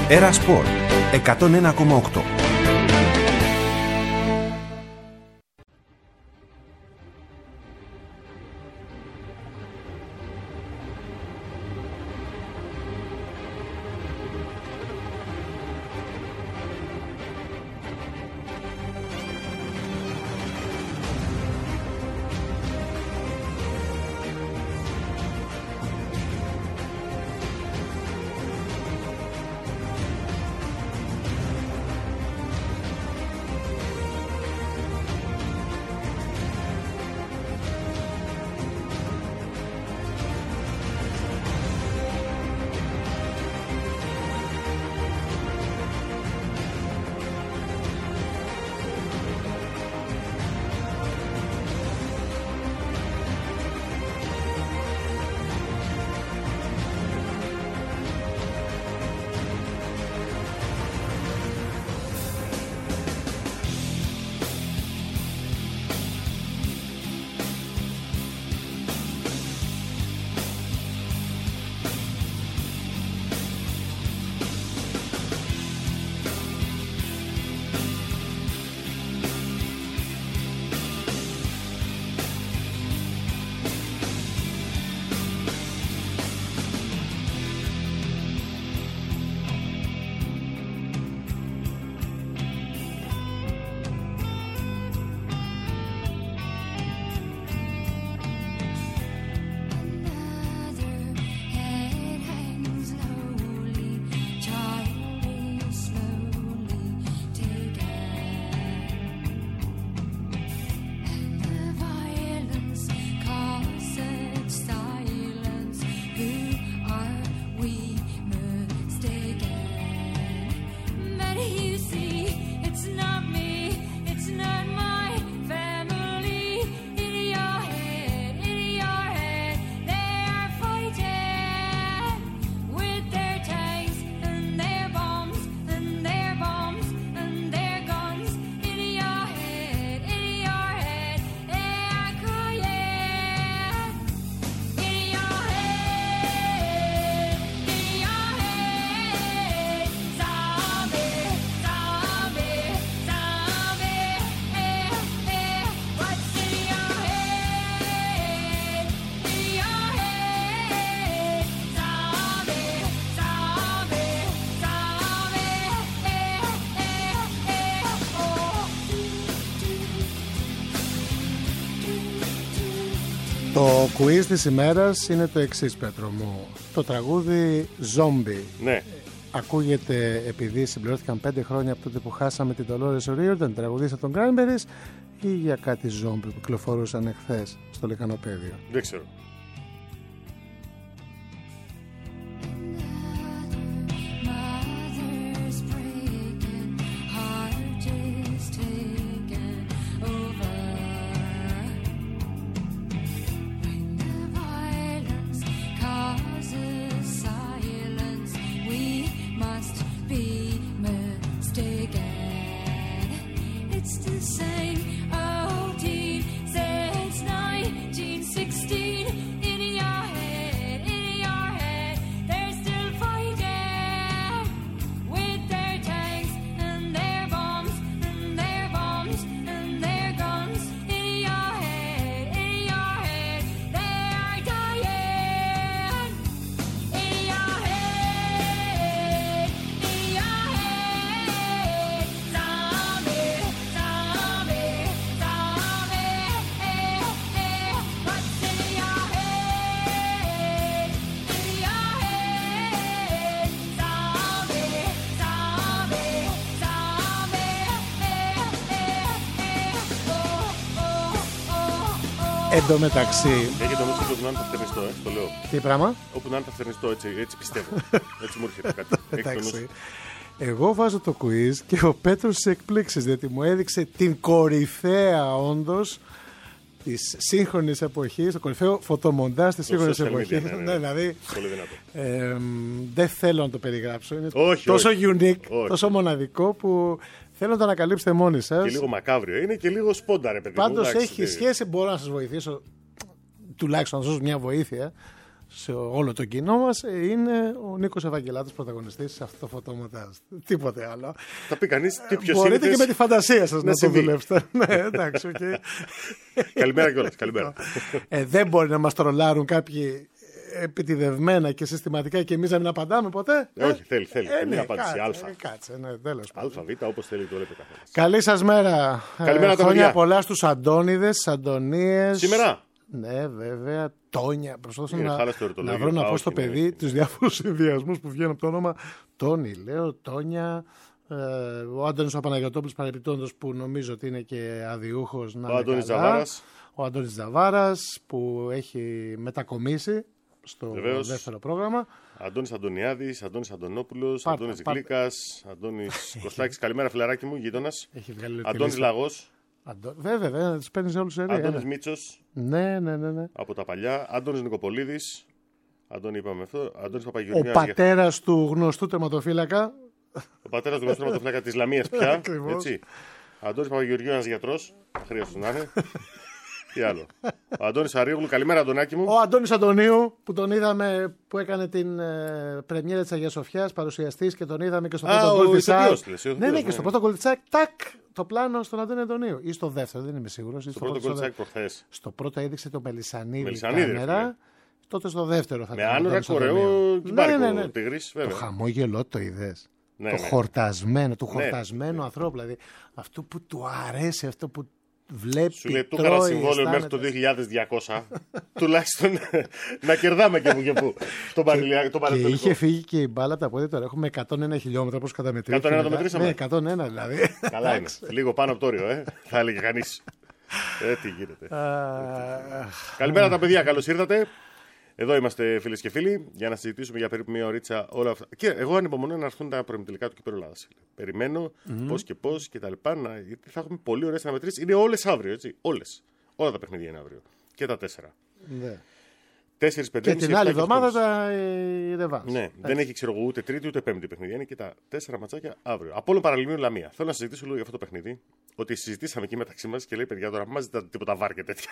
Έρα Σπορ 101,8. Το quiz της ημέρας είναι το εξής, Πέτρο μου. Το τραγούδι Zombie. Ναι. Ακούγεται επειδή συμπληρώθηκαν 5 χρόνια από τότε που χάσαμε την Dolores O'Riordan, τραγουδίστρια των Cranberries, ή για κάτι ζόμπι που κυκλοφορούσαν εχθές στο λεκανοπέδιο? Δεν ξέρω. Εν τω μεταξύ. Έχει το μίσο όπου να είναι φτερνιστό, το λέω. Τι πράγμα? Όπου να είναι φτερνιστό, έτσι πιστεύω. Έτσι μου έρχεται κάτι. Εντάξει. Εγώ βάζω το quiz και ο Πέτρος σε εκπλήξεις, διότι μου έδειξε την κορυφαία όντως της σύγχρονης εποχής, το κορυφαίο φωτομοντάζ της σύγχρονης εποχής. Ναι, δηλαδή, πολύ δυνατό. δεν θέλω να το περιγράψω. Είναι όχι, τόσο όχι. unique, Όχι. τόσο μοναδικό που θέλω να το ανακαλύψετε μόνοι σας. Και λίγο μακάβριο είναι και λίγο σπόντα, ρε παιδί. Πάντως έχει σχέση, μπορώ να σας βοηθήσω, τουλάχιστον να σας δώσω μια βοήθεια. σε όλο το κοινό μας είναι ο Νίκος Ευαγγελάτος, πρωταγωνιστής σε αυτό το φωτομοντάζ. Τίποτε άλλο. Θα πει κανείς τι πιο Μπορείτε σύνηθες και με τη φαντασία σας να το συμβεί. δουλέψετε. Ναι, εντάξει, okay. Καλημέρα κιόλας. Καλημέρα. Δεν μπορεί να μας τρολάρουν κάποιοι επιτηδευμένα και συστηματικά και εμείς να μην απαντάμε ποτέ. Όχι, θέλει. Ναι, Μια απάντηση. κάτσε, Α. κάτσε, ναι, τέλος πάντων. Α, Β, όπως θέλει το λέει ο καθένας. Καλή σας μέρα. Καλημέρα τα χρόνια παιδιά. πολλά στους Αντώνιδες, Αντωνίες. Σήμερα. Ναι, βέβαια. Τόνια. Προσπαθώ Είναι χάλας το ερωτολόγιο. να βρω να πω Όχι, στο ναι, παιδί ναι. τους διάφορους συνδυασμούς που βγαίνουν από το όνομα Τόνι. Λέω Τόνια. Ο Άντωνης ο Παναγιωτόπουλος παρεπιπτόντος που νομίζω ότι είναι και αδιούχος. Ο Αντώνης Ζαβάρας. Ο Αντώνης Ζαβάρας που έχει μετακομίσει στο Βεβαίως. δεύτερο πρόγραμμα. Αντώνης Αντωνιάδης, Αντώνης Αντωνόπουλος, Πάρτα, Αντώνης πάρτα. Γλύκας, Αντώνης Κωστάκης. Καλημέρα, φιλαράκι μου, γείτονας. Έχει βγάλει Αντώνης Λαγός, Βέβαια, τους παίρνεις όλους σε Αντώνης Μίτσος Ναι. από τα παλιά, Αντώνης Νικοπολίδης. Αντώνη είπαμε αυτό. Αντώνης Ο Παπαγεωργιάς. πατέρας του γνωστού τερματοφύλακα. Ο πατέρας του γνωστού τερματοφύλακα της Λαμίας πια. Ακριβώς. Έτσι. Αντώνης Παπαγεωργιού, ένας γιατρός. Χρειάζεται να είναι. Τι άλλο. Ο Αντώνης Αρίογλου. Καλημέρα, Αντωνάκη μου. Ο Αντώνης Αντωνίου που τον είδαμε που έκανε την πρεμιέρα της Αγίας Σοφιάς, παρουσιαστής και τον είδαμε και στο πρώτο ο γκολ της ΑΕΚ. ηθοποιός, λες, ο Ναι, ηθοποιός, και στο ναι. πρώτο γκολ της ΑΕΚ, τάκ, το πλάνο στον Αντώνη Αντωνίου. Ή στο δεύτερο, δεν είμαι σίγουρος. Το πρώτο γκολ της ΑΕΚ προχθές. Στο πρώτο έδειξε το Μελισσανίδη Μελισσανίδη, ρε κάμερα. φίλε. Τότε στο δεύτερο θα Με ήταν ο άνορα, Αντώνης Αντωνίου. κορεό, κυμπάρικο, Ναι. τίγρης, Το βέβαια. χαμόγελό το είδες. Ναι, Το ναι. χορτασμένο, του Ναι. χορτασμένου ανθρώπου. Δηλαδή αυτό που του αρέσει, αυτό που βλέπει. Σου λέει, του έκανα συμβόλαιο μέχρι το 2200. Τουλάχιστον να κερδάμε και που και που. Τον Και Πανετολικό. είχε φύγει και η μπάλα από τα πόδια. Τώρα έχουμε 101 χιλιόμετρα. Πώς καταμετρήσουμε. 101 το μετρήσαμε. Ναι, 101 δηλαδή. Καλά είναι. Λίγο πάνω από το όριο, θα έλεγε κανείς. Τι γίνεται. Καλημέρα τα παιδιά, καλώς ήρθατε. Εδώ είμαστε φίλες και φίλοι για να συζητήσουμε για περίπου μία ωρίτσα όλα αυτά. Και εγώ ανυπομονώ να έρθουν τα προημιτελικά του Κυπέλλου Ελλάδας. Περιμένω πώς και πώς και τα λοιπά. Γιατί θα έχουμε πολύ ωραίες αναμετρήσεις. Είναι όλες αύριο, έτσι. Όλες. Όλα τα παιχνίδια είναι αύριο. Και τα 4. Ναι. 4, 5, Και την άλλη εβδομάδα τα ρεβάνς. Ναι, δεν έχει ξέρω εγώ ούτε τρίτη ούτε πέμπτη παιχνίδια. Είναι και τα 4 ματσάκια αύριο. Από όλο Παραλιμίου Λαμία. Θέλω να συζητήσω λίγο για αυτό το παιχνίδι. Ότι συζητήσαμε εκεί μεταξύ μα και λέει παιδιά τώρα, μα ζητάτε τίποτα βάρ και τέτοια.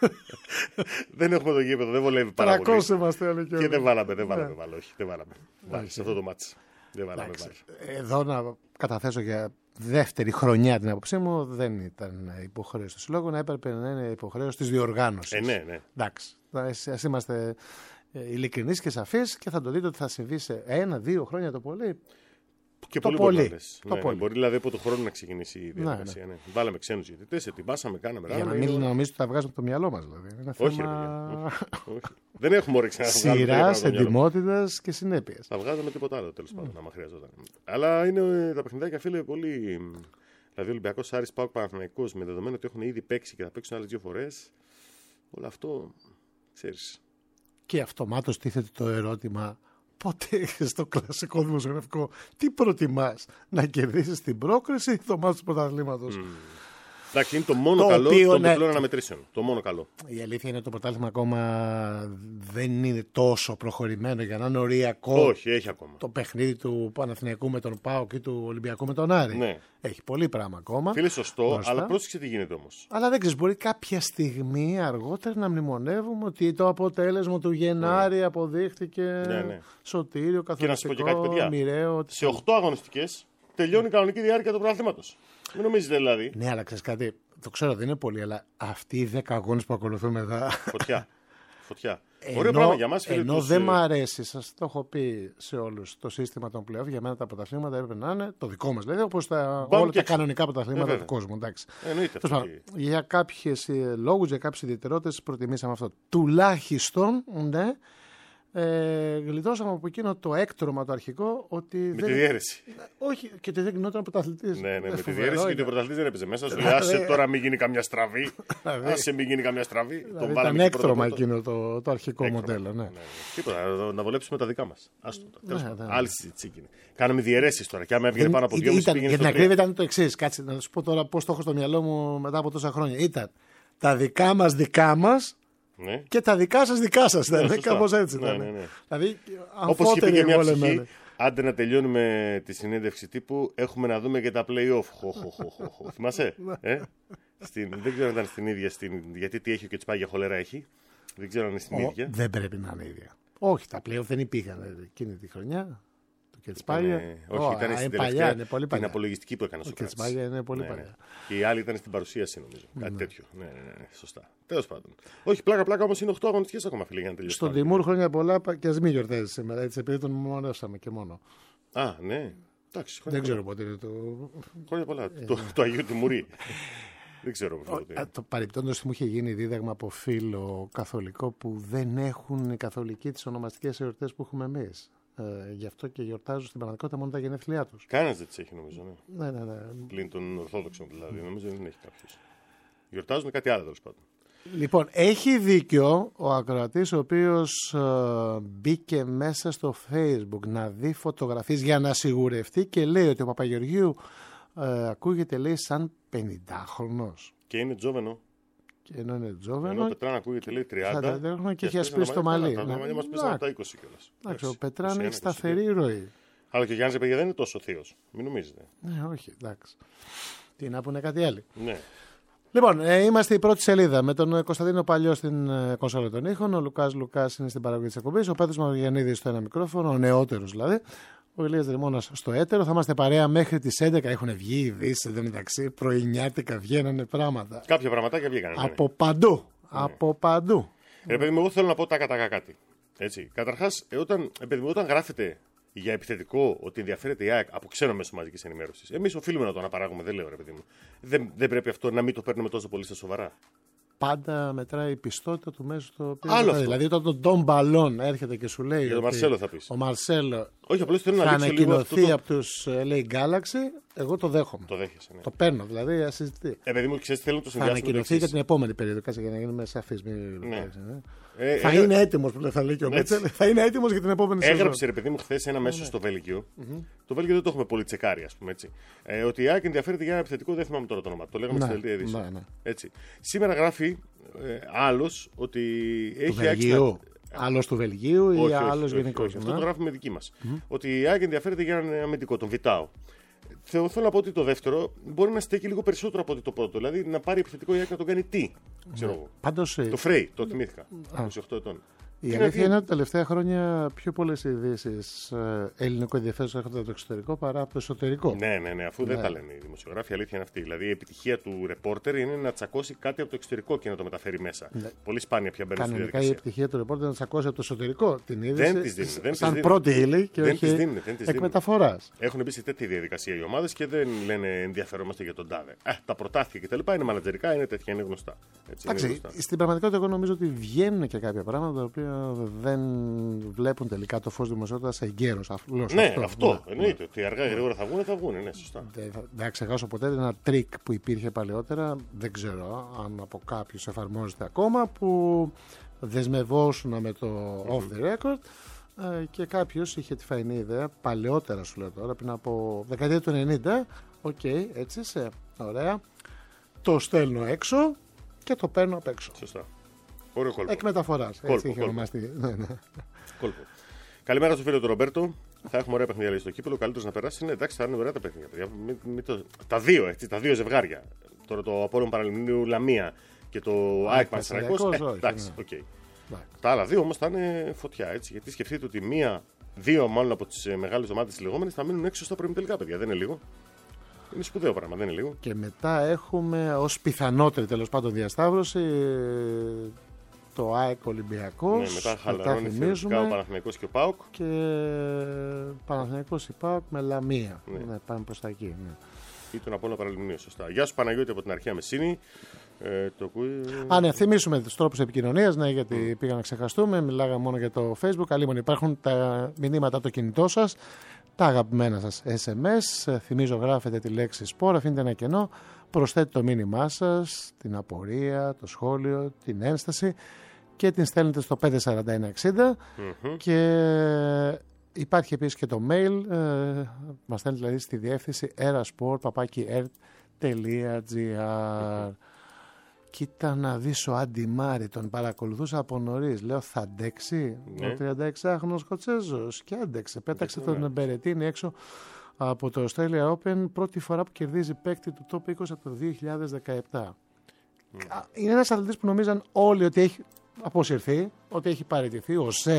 Δεν έχουμε το γήπεδο, δεν βολεύει πάρα πολύ. 300 είμαστε όλοι και Και δεν βάλαμε, Ναι. όχι, δεν βάλαμε. Σε αυτό το μάτς. Δεν βάλαμε βάρ. Εδώ να καταθέσω για δεύτερη χρονιά την άποψή μου, δεν ήταν υποχρέωση του συλλόγου, να έπρεπε να είναι υποχρέωση της διοργάνωσης. Ναι. Εντάξει. Ας είμαστε ειλικρινείς και σαφείς και θα το δείτε ότι θα συμβεί σε 1-2 χρόνια το πολύ. Και Το πολύ πολύ. μπορεί να λες. Το Ναι, πολύ. μπορεί δηλαδή από το χρόνο να ξεκινήσει η διαδικασία. Ναι. Βάλαμε ξένους διαιτητές, ετοιμάσαμε, κάναμε. Για να ράμε, μην είναι- νομίζετε ότι τα βγάζουμε από το μυαλό μας. Δηλαδή. Είναι Όχι, ρε θέμα παιδιά. Όχι. Δεν έχουμε όρεξη να βγάλουμε σειράς, τίποτα από το μυαλό. εντιμότητας και συνέπειας. Θα βγάζαμε τίποτα άλλο τέλος πάντων, άμα χρειαζόταν. Αλλά είναι τα παιχνιδάκια, φίλε, πολύ. Δηλαδή, Ολυμπιακός, Άρης, ΠΑΟΚ, Παναθηναϊκός, με δεδομένο ότι έχουν ήδη παίξει και θα παίξουν άλλες 2 φορές. Όλο αυτό, ξέρεις. Και αυτομάτως τίθεται το ερώτημα, πότε στο κλασικό δημοσιογραφικό, τι προτιμάς, να κερδίσεις την πρόκριση ή το μάτς του πρωταθλήματος. Εντάξει, είναι το μόνο Το καλό οποίο, των ναι. διπλών αναμετρήσεων. Το μόνο καλό. Η αλήθεια είναι ότι το πρωτάθλημα ακόμα δεν είναι τόσο προχωρημένο για να είναι οριακό Όχι, έχει ακόμα. το παιχνίδι του Παναθηναϊκού με τον ΠΑΟΚ ή του Ολυμπιακού με τον Άρη. Ναι. Έχει πολύ πράγμα ακόμα. Φίλε, σωστό, μπροστά. αλλά πρόσεξε τι γίνεται όμως. Αλλά δεν ξέρεις, μπορεί κάποια στιγμή αργότερα να μνημονεύουμε ότι το αποτέλεσμα του Γενάρη αποδείχτηκε Ναι. σωτήριο, Και να σου πω και κάτι, παιδιά. καθοριστικό, μοιραίο. Σε 8 αγωνιστικές τελειώνει η κανονική διάρκεια του πρωταθλήματος. Μην νομίζετε δηλαδή. Ναι, αλλά ξέρεις κάτι, το ξέρω δεν είναι πολύ, αλλά αυτοί οι 10 αγώνες που ακολουθούν μετά. Φωτιά. Φωτιά. Ωραίο πράγμα για μας, φίλε. Ενώ τους, δεν μ' αρέσει, σας το έχω πει σε όλους, το σύστημα των playoff, για μένα τα πρωταθλήματα έπρεπε να είναι το δικό μας, δηλαδή όπως όλα και τα έξω. κανονικά πρωταθλήματα βέβαια. του κόσμου. Εντάξει. Εννοείται Τέλος αυτό. πάντων, για κάποιες λόγους, για κάποιες ιδιαιτερότητες προτιμήσαμε αυτό. Τουλάχιστον, ναι, γλιτώσαμε από εκείνο το έκτρωμα το αρχικό ότι Με τη διαίρεση. όχι, και ότι δεν γινόταν πρωταθλητής. Ναι, με τη Φοβερό διαίρεση είναι. γιατί ο πρωταθλητής δεν έπαιζε μέσα. Σου λέει άσε τώρα μην γίνει καμιά στραβή. Άσε μην γίνει καμιά στραβή. Τον Δηλαδή, βάλαμε ήταν και πρώτο έκτρωμα πρώτο. εκείνο το αρχικό Έκτρωμα. μοντέλο. Ναι. Τίποτα, να βολέψουμε τα δικά μας. Άστο. Τέλος Ναι, πάντων. ναι. Άλλη συζήτηση έγινε. Κάναμε διαιρέσεις τώρα. Και άμα έβγαινε πάνω από 2,5 Ήταν, πήγαινε για την στο 3. ακρίβεια ήταν το εξή. Κάτσε να σου πω τώρα πώς το έχω στο μυαλό μου μετά από τόσα χρόνια. Ήταν τα δικά μας Ναι. και τα δικά σας. Ήταν σωστά. κάπως έτσι. Ναι, ήταν. ναι, ναι. Δηλαδή, Όπως είχε πει και μια αμφότεροι ψυχή, άντε να τελειώνουμε τη συνέντευξη τύπου, έχουμε να δούμε και τα play-off. Θυμάσαι? Δεν ξέρω αν ήταν στην ίδια, γιατί τι έχει και τσπάγια χολέρα έχει. Δεν ξέρω αν είναι στην ίδια. Δεν πρέπει να είναι ίδια. Όχι, τα play-off δεν υπήρχαν εκείνη τη χρονιά. Το Κετσπάγια. Όχι, ήταν στην παλιά, είναι πολύ παλιά. Την απολογιστική που έκανε ο Σοκράτης. Το Κετσπάγια είναι πολύ παλιά. Και οι άλλοι ήταν στην παρουσίαση, νομίζω. Κάτι τέτοιο. Ναι, σωστά. Τέλος πάντων. Όχι, πλάκα όμως είναι 8 αγωνιστικές ακόμα, φίλε, για να τελειώσει. Στον Τιμούρ χρόνια πολλά και ας μην γιορτάζει σήμερα, έτσι, επειδή τον μονώσαμε και μόνο. Α, ναι. Εντάξει, δεν ξέρω πότε είναι το. Χρόνια πολλά. Το Αγίου Τιμουρί. Δεν ξέρω πότε. Το παρεπτόντως μου είχε γίνει δίδαγμα από φίλο καθολικό που δεν έχουν οι καθολικοί τις ονομαστικές εορτές που έχουμε εμείς. Γι' αυτό και γιορτάζουν στην πραγματικότητα μόνο τα γενέθλιά τους. Κανένας δεν τις έχει, νομίζω. Ναι. Ναι. Πλην των Ορθόδοξων δηλαδή. Νομίζω δεν έχει κάποιος. Γιορτάζουν κάτι άλλο, τέλος πάντων. Λοιπόν, έχει δίκιο ο ακροατής ο οποίος μπήκε μέσα στο Facebook να δει φωτογραφίες για να σιγουρευτεί και λέει ότι ο Παπαγεωργίου ακούγεται, λέει, σαν 50χρονος. Και είναι τζόβενο. Και ενώ είναι τζόβενο. Ενώ ο Πετράν ακούγεται, λέει, 30 και έχει ασπίσει το μαλλί. Τα μαλλιά μας πέσανε από τα 20 κιόλας. Εντάξει, ο Πετράν έχει σταθερή ροή. Αλλά και ο Γιάννης, παιδιά, δεν είναι τόσο θείος. Μην νομίζετε. Ναι, όχι, εντάξει. Τι να πούνε κάτι άλλο. Ναι. Λοιπόν, είμαστε η πρώτη σελίδα με τον Κωνσταντίνο Παλιό στην κονσόλα των ήχων. Ο Λουκάς είναι στην παραγωγή της εκπομπής. Ο Πέτρος Μαυρογιαννίδης στο ένα μικρόφωνο, ο νεότερος δηλαδή. Ο Ηλίας Δρυμώνας στο έτερο. Θα είμαστε παρέα μέχρι τις 11. Έχουν βγει ειδήσεις εντωμεταξύ. Πρωινιάτικα βγαίνανε πράγματα. Κάποια πραγματάκια βγήκανε. Από παντού. Ναι. Από παντού. Ρε παιδί μου, εγώ θέλω να πω τάκα κάτι. Έτσι. Καταρχάς, όταν γράφετε για επιθετικό ότι ενδιαφέρεται η ΑΕΚ από ξένο μέσο μαζικής ενημέρωσης, εμείς οφείλουμε να το αναπαράγουμε, δεν λέω, ρε παιδί μου. Δεν πρέπει αυτό να μην το παίρνουμε τόσο πολύ στα σοβαρά. Πάντα μετράει η πιστότητα του μέσου το οποίο. Άλλο δηλαδή, όταν τον Ντον Μπαλόν έρχεται και σου λέει. Για τον Μαρσέλο θα πεις. Ο Μαρσέλο. Όχι, απλώς θέλω να θα δείξω λίγο αυτό. ανακοινωθεί από τους LA Galaxy, εγώ το δέχομαι. Το δέχεσαι, ναι. Το παίρνω, δηλαδή, ασυζητεί. Παιδί μου, ξέρεις, θέλω να το θα συνδυάσουμε. ανακοινωθεί για την επόμενη περίοδο. Κάτσε για να γίνουμε σαφείς. Ναι. Θα είναι έτοιμος, που θα λέει και ο Μίτσελ. Θα είναι έτοιμος για την επόμενη σεζόν. Έγραψε, ρε παιδί μου, χθες ένα μέσο στο Βέλγιο. Το Βέλγιο δεν το έχουμε πολύ τσεκάρει, ας πούμε έτσι. Ότι η ΑΕΚ ενδιαφέρεται για ένα επιθετικό, δεν θυμάμαι τώρα το όνομα. Το λέγαμε στην Δελτία Ειδήσεων. Έτσι. Σήμερα γράφει άλλος ότι έχει ΑΕΚ. Άλλος του Βελγίου ή άλλος γενικώς. Αυτό το γράφουμε δική μας. Ότι η ΑΕΚ ενδιαφέρεται για έναν αμυντικό, τον Βιτάο. Θέλω να πω ότι το δεύτερο μπορεί να στέκει λίγο περισσότερο από ότι το πρώτο. Δηλαδή να πάρει επιθετικό η ΑΕΚ να τον κάνει τι. Ξέρω εγώ. Πάντως, το Φρέι, το θυμήθηκα. 28 ετών. Η αλήθεια είναι ότι τα τελευταία χρόνια πιο πολλές ειδήσεις ελληνικό ενδιαφέρον έρχονται από το εξωτερικό παρά από το εσωτερικό. Ναι, αφού δεν τα λένε οι δημοσιογράφοι, η αλήθεια είναι αυτή. Δηλαδή η επιτυχία του ρεπόρτερ είναι να τσακώσει κάτι από το εξωτερικό και να το μεταφέρει μέσα. Ναι. Πολύ σπάνια πια μπαίνουν στη διαδικασία. Η επιτυχία του ρεπόρτερ να τσακώσει από το εσωτερικό την είδηση. Δεν της δίνουν. Σαν πρώτη ύλη και όχι εκμεταφοράς. Έχουν μπει σε τέτοια διαδικασία οι ομάδες και δεν λένε ενδιαφερόμαστε για τον τάδε. Τα πρωτάθλια κτλ. Είναι μανατζερικά, είναι τέτοια, είναι γνωστά. Εντάξει, στην πραγματικότητα εγώ νομίζω ότι βγαίνουν και κάποια πράγματα τα οποία δεν βλέπουν τελικά το φως δημοσιότητας εγκαίρως. Ναι, αυτό εννοείται. Ότι αργά ή γρήγορα θα βγουν, ναι, σωστά. Δεν ξεχάσω ποτέ ένα τρίκ που υπήρχε παλαιότερα, δεν ξέρω αν από κάποιους εφαρμόζεται ακόμα, που δεσμευόσουν με το off the record και κάποιος είχε τη φαϊνή ιδέα, παλαιότερα σου λέω τώρα, πριν από δεκαετία του 90, έτσι είσαι, ωραία, το στέλνω έξω και το παίρνω απ' έξω. Σωστά. Ωραίο κόλπο. Εκ μεταφοράς. Έτσι είχε ονομαστεί. Κόλπο. Καλημέρα στο φίλο του Ρομπέρτο. Θα έχουμε ωραία παιχνίδια στο κύπελο. Καλύτερος να περάσει. Είναι εντάξει, θα είναι ωραία τα παιχνίδια. Τα δύο, έτσι, τα δύο ζευγάρια. Τώρα το Απόλλων Παραλιμνίου Λαμία και το ΑΕΚ Πανσεραϊκός. Εντάξει, οκ. Τα άλλα δύο όμως θα είναι φωτιά, έτσι. Γιατί σκεφτείτε ότι δύο μάλλον από τις μεγάλες ομάδες τις λεγόμενες θα μείνουν έξω στα προημιτελικά, παιδιά. Δεν είναι λίγο. Είναι σπουδαίο πράγμα, δεν είναι λίγο. Και μετά έχουμε ως πιθανότερη τέλος πάντων διασταύρωση το ΑΕΚ Ολυμπιακός. Ναι, μετά χαλαρώνει θεωρητικά ο Παναθηναϊκός και ο ΠΑΟΚ. Και Παναθηναϊκός και ΠΑΟΚ με Λαμία. Ναι, πάμε προς τα εκεί. Ναι. Ή τον Απόλλωνα Παραλιμνίου, σωστά. Γεια σου Παναγιώτη από την Αρχαία Μεσίνη. Ναι, θυμίσουμε τους τρόπους επικοινωνίας, ναι, γιατί πήγα να ξεχαστούμε. Μιλάγαμε μόνο για το Facebook. Αλλήμον υπάρχουν τα μηνύματα από το κινητό σας, τα αγαπημένα σας SMS. Θυμίζω, γράφετε τη λέξη σπορ, αφήνετε ένα κενό, προσθέτετε το μήνυμά σας, την απορία, το σχόλιο, την ένσταση και την στέλνετε στο 54160 και υπάρχει επίσης και το mail, μας στέλνετε δηλαδή στη διεύθυνση erasport@ert.gr. Κοίτα να δεις, ο Άντι Μάρι τον παρακολουθούσα από νωρίς. Λέω, θα αντέξει ο 36χρονος Σκοτσέζος? Και άντεξε. Πέταξε τον Μπερετίνη έξω από το Australia Open, πρώτη φορά που κερδίζει παίκτη του top 20 από το 2017. Είναι ένας αθλητής που νομίζαν όλοι ότι έχει αποσυρθεί, ότι έχει παραιτηθεί. Ο Σερ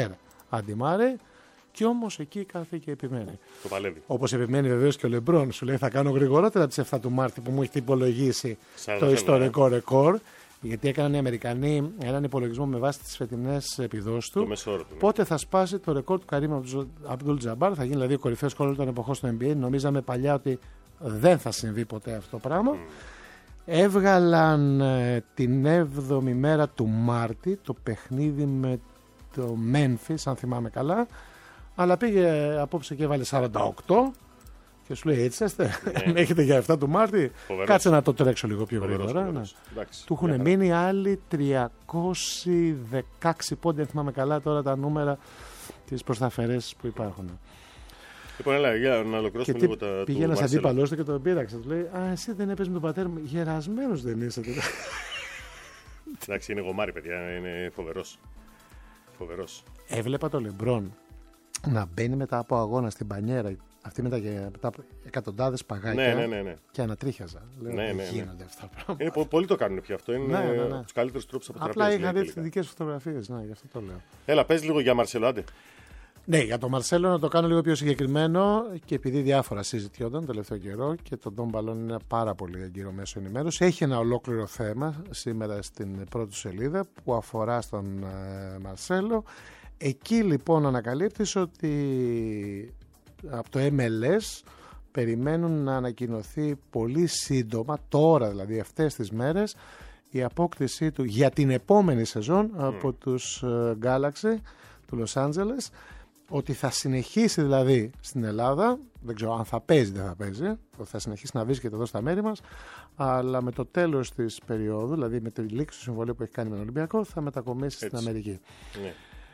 Αντιμάρε. Και όμως εκεί κάθε και επιμένει. Το παλεύει. Όπως επιμένει βεβαίως και ο Λεμπρόν. Σου λέει θα κάνω γρηγορότερα τις 7 του Μάρτη που μου έχει υπολογίσει το ιστορικό ρεκόρ. Γιατί έκαναν οι Αμερικανοί έναν υπολογισμό με βάση τις φετινές επιδόσεις του. Πότε θα σπάσει το ρεκόρ του Καρίμ Αμπτούλ Τζαμπάρ. Θα γίνει δηλαδή ο κορυφαίος σκόρερ των εποχών στο NBA. Νομίζαμε παλιά ότι δεν θα συμβεί ποτέ αυτό το πράγμα. Έβγαλαν την 7η μέρα του Μάρτη το παιχνίδι με το Memphis, αν θυμάμαι καλά. Αλλά πήγε απόψε και έβαλε 48 και σου λέει έτσι είστε, έχετε για 7 του Μάρτη. Φοβερός. Κάτσε να το τρέξω λίγο πιο γρήγορα. Ναι. Του έχουν μείνει άλλοι 316 πόντι, αν θυμάμαι καλά τώρα τα νούμερα, τις προσταφαιρέσεις που υπάρχουν. Λοιπόν, έλα, για να ολοκληρώσουμε λίγο τα. Πήγε ένας αντίπαλός του και τον πείραξε. Του λέει α, εσύ δεν έπαιζε με τον πατέρα μου. Γερασμένος δεν είσαι. Εντάξει, είναι γομάρι, παιδιά, είναι φοβερός. Έβλεπα το Λεμπρόν να μπαίνει μετά από αγώνα στην πανιέρα, αυτή μετά εκατοντάδες παγάκια. Ναι. Και ανατρίχιαζα. Λέω, γίνονται αυτά τα πράγματα. Πολλοί το κάνουν πια αυτό. Είναι τους καλύτερους τρόπους από τραπέζι. Απλά είχα δει τις δικές φωτογραφίες, γι' αυτό το λέω. Έλα, πες λίγο για Μαρσέλο, άντε. Ναι, για τον Μαρσέλο να το κάνω λίγο πιο συγκεκριμένο και επειδή διάφορα συζητιόνταν το τελευταίο καιρό και το Don Balon είναι ένα πάρα πολύ έγκυρο μέσο ενημέρωση. Έχει ένα ολόκληρο θέμα σήμερα στην πρώτη σελίδα που αφορά στον Μαρσέλο. Εκεί λοιπόν ανακαλύπτεις ότι από το MLS περιμένουν να ανακοινωθεί πολύ σύντομα, τώρα δηλαδή αυτές τις μέρες, η απόκτησή του για την επόμενη σεζόν από τους Galaxy του Los Angeles, ότι θα συνεχίσει δηλαδή στην Ελλάδα, δεν ξέρω αν θα παίζει δεν θα παίζει, θα συνεχίσει να βρίσκεται εδώ στα μέρη μας, αλλά με το τέλος της περίοδου, δηλαδή με τη λήξη του συμβολίου που έχει κάνει με τον Ολυμπιακό, θα μετακομίσει στην Αμερική. Ναι.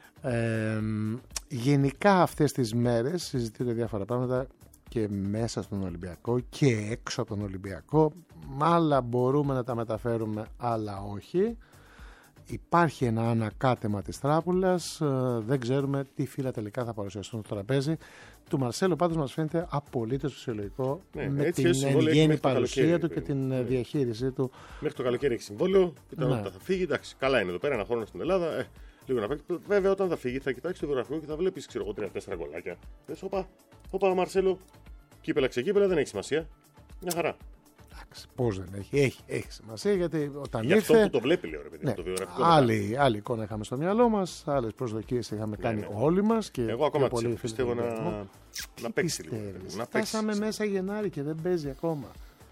Γενικά αυτές τις μέρες συζητούνται διάφορα πράγματα και μέσα στον Ολυμπιακό και έξω από τον Ολυμπιακό. Άλλα μπορούμε να τα μεταφέρουμε, άλλα όχι. Υπάρχει ένα ανακάτεμα της τράπουλας. Δεν ξέρουμε τι φύλλα τελικά θα παρουσιαστούν στο τραπέζι. Του Μαρσέλο πάντως μας φαίνεται απολύτως φυσιολογικό με την εν γέννη παρουσία του και την διαχείρισή του. Μέχρι το καλοκαίρι έχει συμβόλαιο. Πιθανότατα θα φύγει. Εντάξει, καλά είναι εδώ πέρα, ένα χρόνο στην Ελλάδα. Λίγο να παίξει. Βέβαια, όταν θα φύγει, θα κοιτάξει το βιογραφικό και θα βλέπει 3-4 γκολάκια. Λες, όπα, Μαρσέλο, κύπελα ξεκύπελα, δεν έχει σημασία. Μια χαρά. Εντάξει, πώς δεν έχει. Έχει σημασία γιατί όταν ήρθε. Αυτό που το βλέπει, λέω ρε παιδί, ναι, το βιογραφικό. Άλλη εικόνα είχαμε στο μυαλό μας, άλλες προσδοκίες είχαμε κάνει όλοι μας. Εγώ ακόμα πιστεύω να παίξει λίγο. Φτάσαμε μέσα Γενάρη και δεν παίζει ακόμα.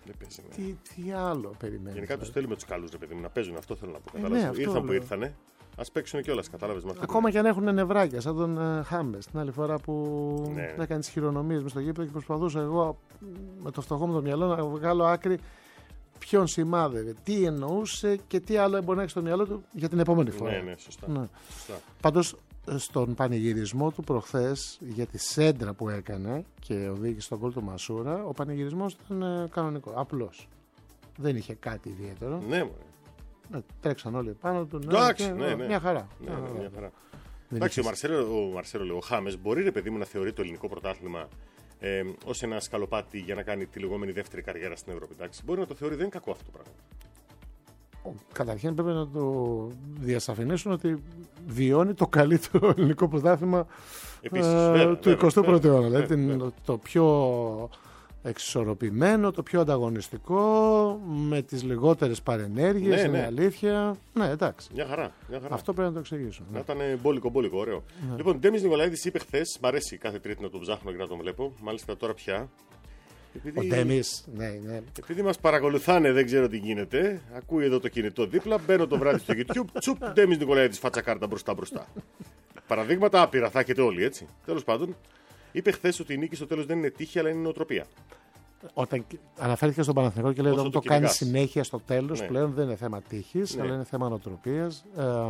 Τι άλλο περιμένει. Γενικά του θέλουμε του καλούς, ρε παιδί μου, να παίζουν. Αυτό θέλω να πω. Ήρθαν που ήρθανε. Ας παίξουν κιόλας, κατάλαβες. Ακόμα και αν έχουν νευράκια, σαν τον Χάμπες την άλλη φορά που έκανε τις χειρονομίες μες στο γήπεδο και προσπαθούσα εγώ με το φτωχό μου το μυαλό να βγάλω άκρη ποιον σημάδευε, τι εννοούσε και τι άλλο μπορεί να έχει στο μυαλό του για την επόμενη φορά. Ναι, σωστά. Πάντως στον πανηγυρισμό του προχθές για τη σέντρα που έκανε και οδήγησε στον γκολ του Μασούρα, ο πανηγυρισμός ήταν κανονικό, απλός. Δεν είχε κάτι ιδιαίτερο. Ναι, τρέξαν όλοι πάνω του. Εντάξει, μια χαρά. Μια χαρά. Εντάξει, ο Χάμες μπορεί, ρε παιδί μου, να θεωρεί το ελληνικό πρωτάθλημα ως ένα σκαλοπάτι για να κάνει τη λεγόμενη δεύτερη καριέρα στην Ευρώπη. Εντάξει, μπορεί να το θεωρεί, δεν είναι κακό αυτό το πράγμα. Καταρχήν πρέπει να το διασαφηνίσουν ότι βιώνει το καλύτερο ελληνικό πρωτάθλημα του 21ου αιώνα. Δηλαδή το πιο εξισορροπημένο, το πιο ανταγωνιστικό, με τις λιγότερες παρενέργειες, είναι αλήθεια. Ναι, εντάξει. Μια χαρά. Αυτό πρέπει να το εξηγήσουμε. Να ήταν μπόλικο, ωραίο. Λοιπόν, Ντέμις Νικολαίδης είπε χθες, μ' αρέσει κάθε Τρίτη να τον ψάχνω και να τον βλέπω, μάλιστα τώρα πια. Ο Ντέμις, ναι. Επειδή μας παρακολουθάνε, δεν ξέρω τι γίνεται. Ακούει εδώ το κινητό δίπλα, μπαίνω το βράδυ στο YouTube, τσουπ, Ντέμις Νικολαίδης, φάτσα κάρτα μπροστά. Παραδείγματα άπειρα, θα έχετε όλοι, έτσι. Τέλος πάντων, είπε χθες ότι η νίκη στο τέλος δεν είναι τύχη, αλλά είναι νοοτροπία. Όταν αναφέρθηκε στον Παναθηναϊκό και λέει ότι το κάνει συνέχεια στο τέλος, πλέον δεν είναι θέμα τύχης, αλλά είναι θέμα νοοτροπίας.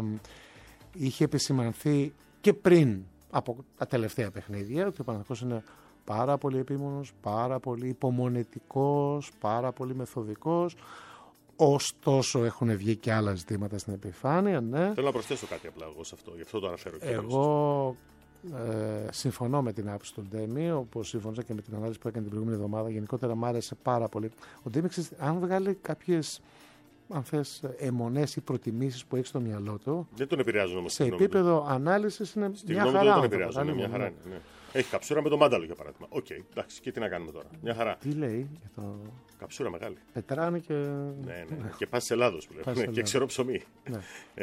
Είχε επισημανθεί και πριν από τα τελευταία παιχνίδια ότι ο Παναθηναϊκός είναι πάρα πολύ επίμονος, πάρα πολύ υπομονετικός, πάρα πολύ μεθοδικός. Ωστόσο έχουν βγει και άλλα ζητήματα στην επιφάνεια. Ναι. Θέλω να προσθέσω κάτι απλά εγώ σε αυτό, γι' αυτό το αναφέρω. Εγώ συμφωνώ με την άποψη του Ντέμι, όπως συμφωνούσα και με την ανάλυση που έκανε την προηγούμενη εβδομάδα. Γενικότερα μου άρεσε πάρα πολύ. Ο Ντέμι, αν βγάλει κάποιες αν θες, αιμονές ή προτιμήσεις που έχει στο μυαλό του. Δεν τον επηρεάζουν όμως. Σε επίπεδο ανάλυσης είναι στη μια γνώμη χαρά. δεν τον επηρεάζουν. Μια χαρά είναι, ναι. Έχει καψούρα με τον μάνταλο για παράδειγμα. Οκ, εντάξει, και τι να κάνουμε τώρα. Μια χαρά. Τι λέει για το. Καψούρα μεγάλη. Πετράνε και. Ναι. Και πας σε Ελλάδος που λέμε. Και ξέρω ψωμί. Ναι.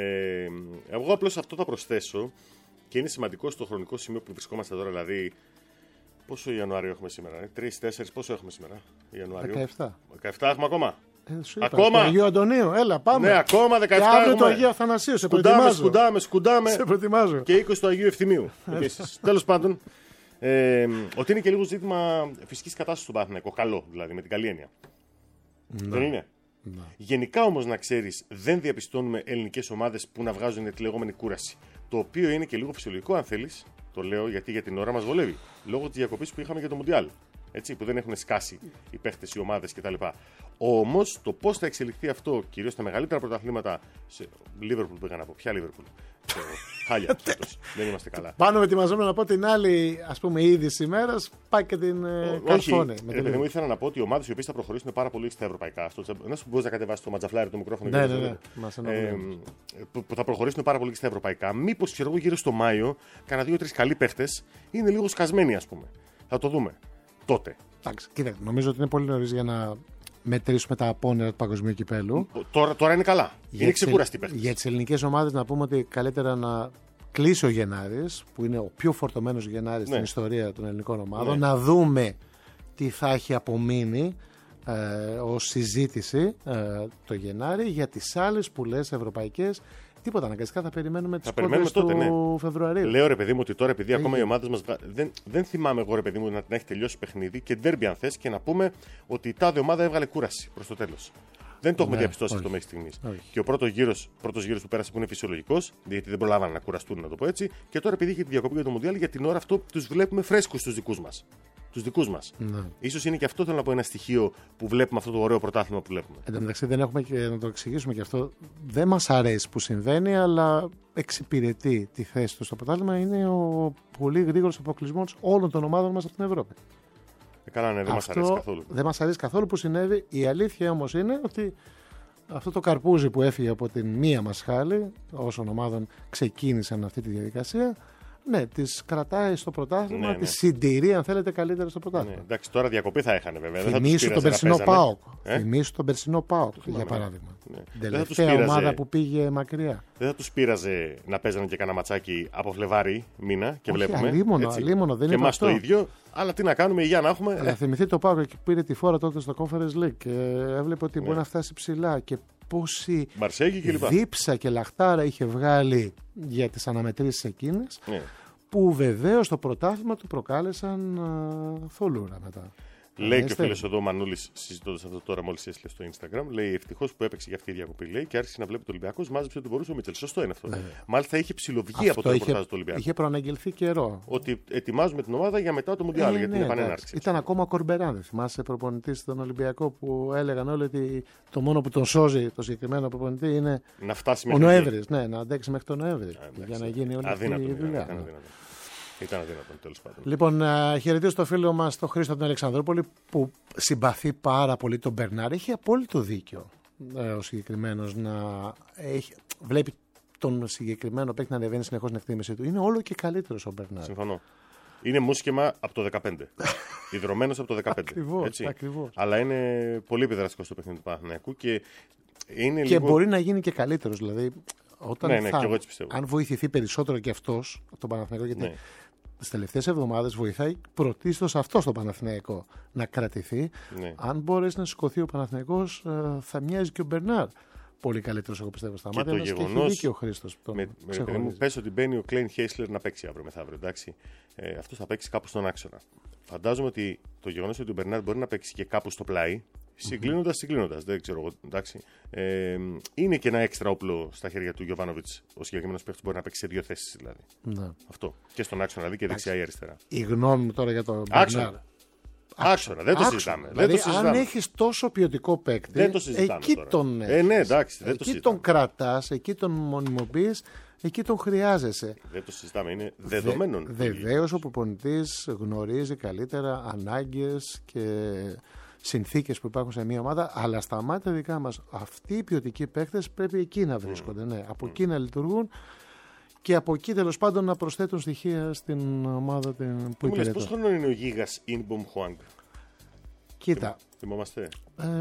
Εγώ απλώς αυτό θα προσθέσω και είναι σημαντικό στο χρονικό σημείο που βρισκόμαστε τώρα. Δηλαδή, πόσο Ιανουάριο έχουμε σήμερα, 3-4, πόσο έχουμε σήμερα, Ιανουάριο. 17. 17 έχουμε ακόμα. Ακόμα. Το Αγίου Αντωνίου, έλα, πάμε. Ναι, ακόμα 17. Και αύριο το Αγίου Αθανασίου, σε προετοιμάζω. Σκουντάμε. Σε προετοιμάζω. Και 20 του Αγίου Ευθυμίου. Τέλος πάντων, ότι είναι και λίγο ζήτημα φυσικής κατάστασης του Παναθηναϊκού. Καλό, δηλαδή, με την καλή έννοια. Δεν είναι. Ναι. Γενικά όμως, να ξέρεις, δεν διαπιστώνουμε ελληνικές ομάδες που να βγάζουν τη λεγόμενη κούραση. Το οποίο είναι και λίγο φυσιολογικό, αν θέλεις. Το λέω γιατί για την ώρα μας βολεύει. Λόγω της διακοπής που είχαμε για το Μουντιάλ. Έτσι, που δεν έχουν σκάσει οι παίχτες, οι ομάδες κτλ. Όμως, το πώς θα εξελιχθεί αυτό, κυρίως στα μεγαλύτερα πρωταθλήματα. Σε Λίβερπουλ πήγα να πω. Ποια Λίβερπουλ? Χάλια. Δεν είμαστε καλά. Πάνω ετοιμαζόμενο να πω την άλλη, ας πούμε, είδηση ημέρας, πάει και την καρφώνει. Επειδή μου ήθελα να πω ότι οι ομάδες οι οποίες θα προχωρήσουν πάρα πολύ στα ευρωπαϊκά. Να σου μπορεί να κατεβάσει το ματζαφλάρι, το μικρόφωνο. Ναι. Που θα προχωρήσουν πάρα πολύ στα ευρωπαϊκά. Μήπως, ξέρω εγώ, γύρω στο Μάιο, κάνα 2-3 καλοί παίχτες είναι λίγο σκασμένοι, ας πούμε. Θα το δούμε τότε. Εντάξει, κοίτα, νομίζω ότι είναι πολύ νωρίς για να μετρήσουμε τα απόνερα του παγκοσμίου κυπέλου. Τώρα είναι καλά. Είναι ξεκούραστοι παίχτες. Για τις ελληνικές ομάδες να πούμε ότι καλύτερα να κλείσει ο Γενάρης, που είναι ο πιο φορτωμένος Γενάρης στην ιστορία των ελληνικών ομάδων, να δούμε τι θα έχει απομείνει ως συζήτηση το Γενάρη. Για τις άλλες που λες ευρωπαϊκές, τίποτα, αναγκαστικά θα περιμένουμε τις πρώτες του Φεβρουαρίου. Λέω, ρε παιδί μου, ότι τώρα επειδή ακόμα οι ομάδες μας. Δεν θυμάμαι εγώ, ρε παιδί μου, να την έχει τελειώσει παιχνίδι και ντέρμπι αν θες και να πούμε ότι η τάδε ομάδα έβγαλε κούραση προς το τέλος. Δεν το έχουμε διαπιστώσει αυτό μέχρι στιγμής. Και ο πρώτος γύρος που πέρασε, που είναι φυσιολογικός, γιατί δεν προλάβανε να κουραστούν, να το πω έτσι, και τώρα επειδή είχε τη διακοπή για το Μουντιάλ, για την ώρα αυτό τους βλέπουμε φρέσκους τους δικούς μας. Τους δικούς μας. Ίσως είναι και αυτό, θέλω να πω, ένα στοιχείο που βλέπουμε αυτό το ωραίο πρωτάθλημα που βλέπουμε. Εν τω μεταξύ, δεν έχουμε και να το εξηγήσουμε και αυτό. Δεν μας αρέσει που συμβαίνει, αλλά εξυπηρετεί τη θέση του στο πρωτάθλημα. Είναι ο πολύ γρήγορος αποκλεισμός όλων των ομάδων μας από την Ευρώπη. Καλά, ναι, δεν μας αρέσει καθόλου. Δεν μας αρέσει καθόλου που συνέβη. Η αλήθεια όμως είναι ότι αυτό το καρπούζι που έφυγε από την μία μας χάλη, όσων ομάδων ξεκίνησαν αυτή τη διαδικασία, ναι, τις κρατάει στο πρωτάθλημα, τις συντηρεί, αν θέλετε, καλύτερα στο πρωτάθλημα. Ναι, εντάξει, τώρα διακοπή θα έχανε βέβαια. Θυμήσου τον περσινό ΠΑΟΚ. Θυμήσου τον περσινό ΠΑΟΚ, για παράδειγμα. Την τελευταία ομάδα που πήγε μακριά. Δεν θα τους πείραζε να παίζανε και κανένα ματσάκι από Φλεβάρι μήνα και βλέπουμε. Αλίμονο, δεν είναι και μας το ίδιο. Αλλά τι να κάνουμε, για να έχουμε. Αλλά θυμηθεί το ΠΑΟΚ και πήρε τη φόρα τότε στο Conference League και έβλεπε ότι μπορεί να φτάσει ψηλά. Και πόση δίψα και λαχτάρα είχε βγάλει για τις αναμετρήσεις εκείνες, που βεβαίως το πρωτάθλημα του προκάλεσαν θολούρα μετά. Λέει και ο φίλος εδώ, ο Μανούλης, συζητώντας αυτό τώρα, μόλις έστειλε στο Instagram, λέει ευτυχώς που έπαιξε για αυτή η διακοπή, λέει, και άρχισε να βλέπει το Ολυμπιακός, μάζεψε ότι μπορούσε ο Μίτσελ. Σωστό είναι αυτό. Μάλιστα είχε ψιλοβγεί από το ρεπορτάζ του Ολυμπιακού. Είχε προαναγγελθεί καιρό. Ότι ετοιμάζουμε την ομάδα για μετά το Μουντιάλ, για την επανέναρξη. Ήταν ακόμα ο Κορμπεράν, θυμάσαι, προπονητής στον Ολυμπιακό, που έλεγαν όλοι ότι το μόνο που τον σώζει το συγκεκριμένο προπονητή είναι να φτάσει ο Νοέμβρης. Ναι, να αντέξει μέχρι τον Νοέμβρη. Για να γίνει όλη αυτή η δουλειά. Ήταν αδύνατο, τέλος πάντων. Λοιπόν, χαιρετίζω στο φίλο μας τον Χρήστο από την Αλεξανδρούπολη, που συμπαθεί πάρα πολύ τον Μπερνάρ. Έχει απόλυτο δίκιο ο συγκεκριμένος να βλέπει τον συγκεκριμένο παίκτη να ανεβαίνει συνεχώς στην εκτίμηση του. Είναι όλο και καλύτερος ο Μπερνάρ. Συμφωνώ. Είναι μουσκεμα από το 2015. Ιδρωμένος από το 2015. Ακριβώς. Αλλά είναι πολύ επιδραστικός στο παιχνίδι του Παναθηναϊκού και είναι και λίγο. Μπορεί να γίνει και καλύτερος. Δηλαδή, όταν και εγώ έτσι πιστεύω. Αν βοηθηθεί περισσότερο και αυτός από τον Παναθηναϊκό, γιατί τις τελευταίες εβδομάδες βοηθάει πρωτίστως αυτό στο Παναθηναϊκό να κρατηθεί. Αν μπορέσει να σηκωθεί ο Παναθηναϊκός, θα μοιάζει και ο Μπερνάρ πολύ καλύτερος, εγώ πιστεύω, στα μάτια μας. Και έχει δίκιο ο Χρήστος. Μου πες ότι μπαίνει ο Κλέιν Χέισλερ να παίξει αύριο μεθαύριο. Εντάξει. Αυτός θα παίξει κάπου στον άξονα. Φαντάζομαι ότι το γεγονός ότι ο Μπερνάρ μπορεί να παίξει και κάπου στο πλάι, συγκλίνοντας, δεν ξέρω εγώ, εντάξει. Είναι και ένα έξτρα όπλο στα χέρια του Γιοβάνοβιτς. Ο συγκεκριμένος παίκτης μπορεί να παίξει σε δύο θέσεις δηλαδή. Ναι. Αυτό. Και στον άξονα, δηλαδή και δεξιά ή αριστερά. Η γνώμη μου τώρα για τον Μπερνάρ. Άξονα, δεν το συζητάμε. Δηλαδή, αν έχεις τόσο ποιοτικό παίκτη, εκεί τώρα. τον έχεις. Ναι, εντάξει, δεν εκεί τον κρατάς, εκεί τον μονιμοποιείς, εκεί τον χρειάζεσαι. Δεν το συζητάμε, είναι δεδομένον. Βεβαίως ο προπονητής γνωρίζει καλύτερα ανάγκες και συνθήκες που υπάρχουν σε μια ομάδα, αλλά στα μάτια δικά μας αυτοί οι ποιοτικοί παίκτες πρέπει εκεί να βρίσκονται. Ναι. Από εκεί να λειτουργούν και από εκεί τέλος πάντων να προσθέτουν στοιχεία στην ομάδα που υπηρετούν. Πόσο χρόνο είναι ο Γίγας Ινμπομ Χουάνγκ? Κοίτα. Θυμόμαστε.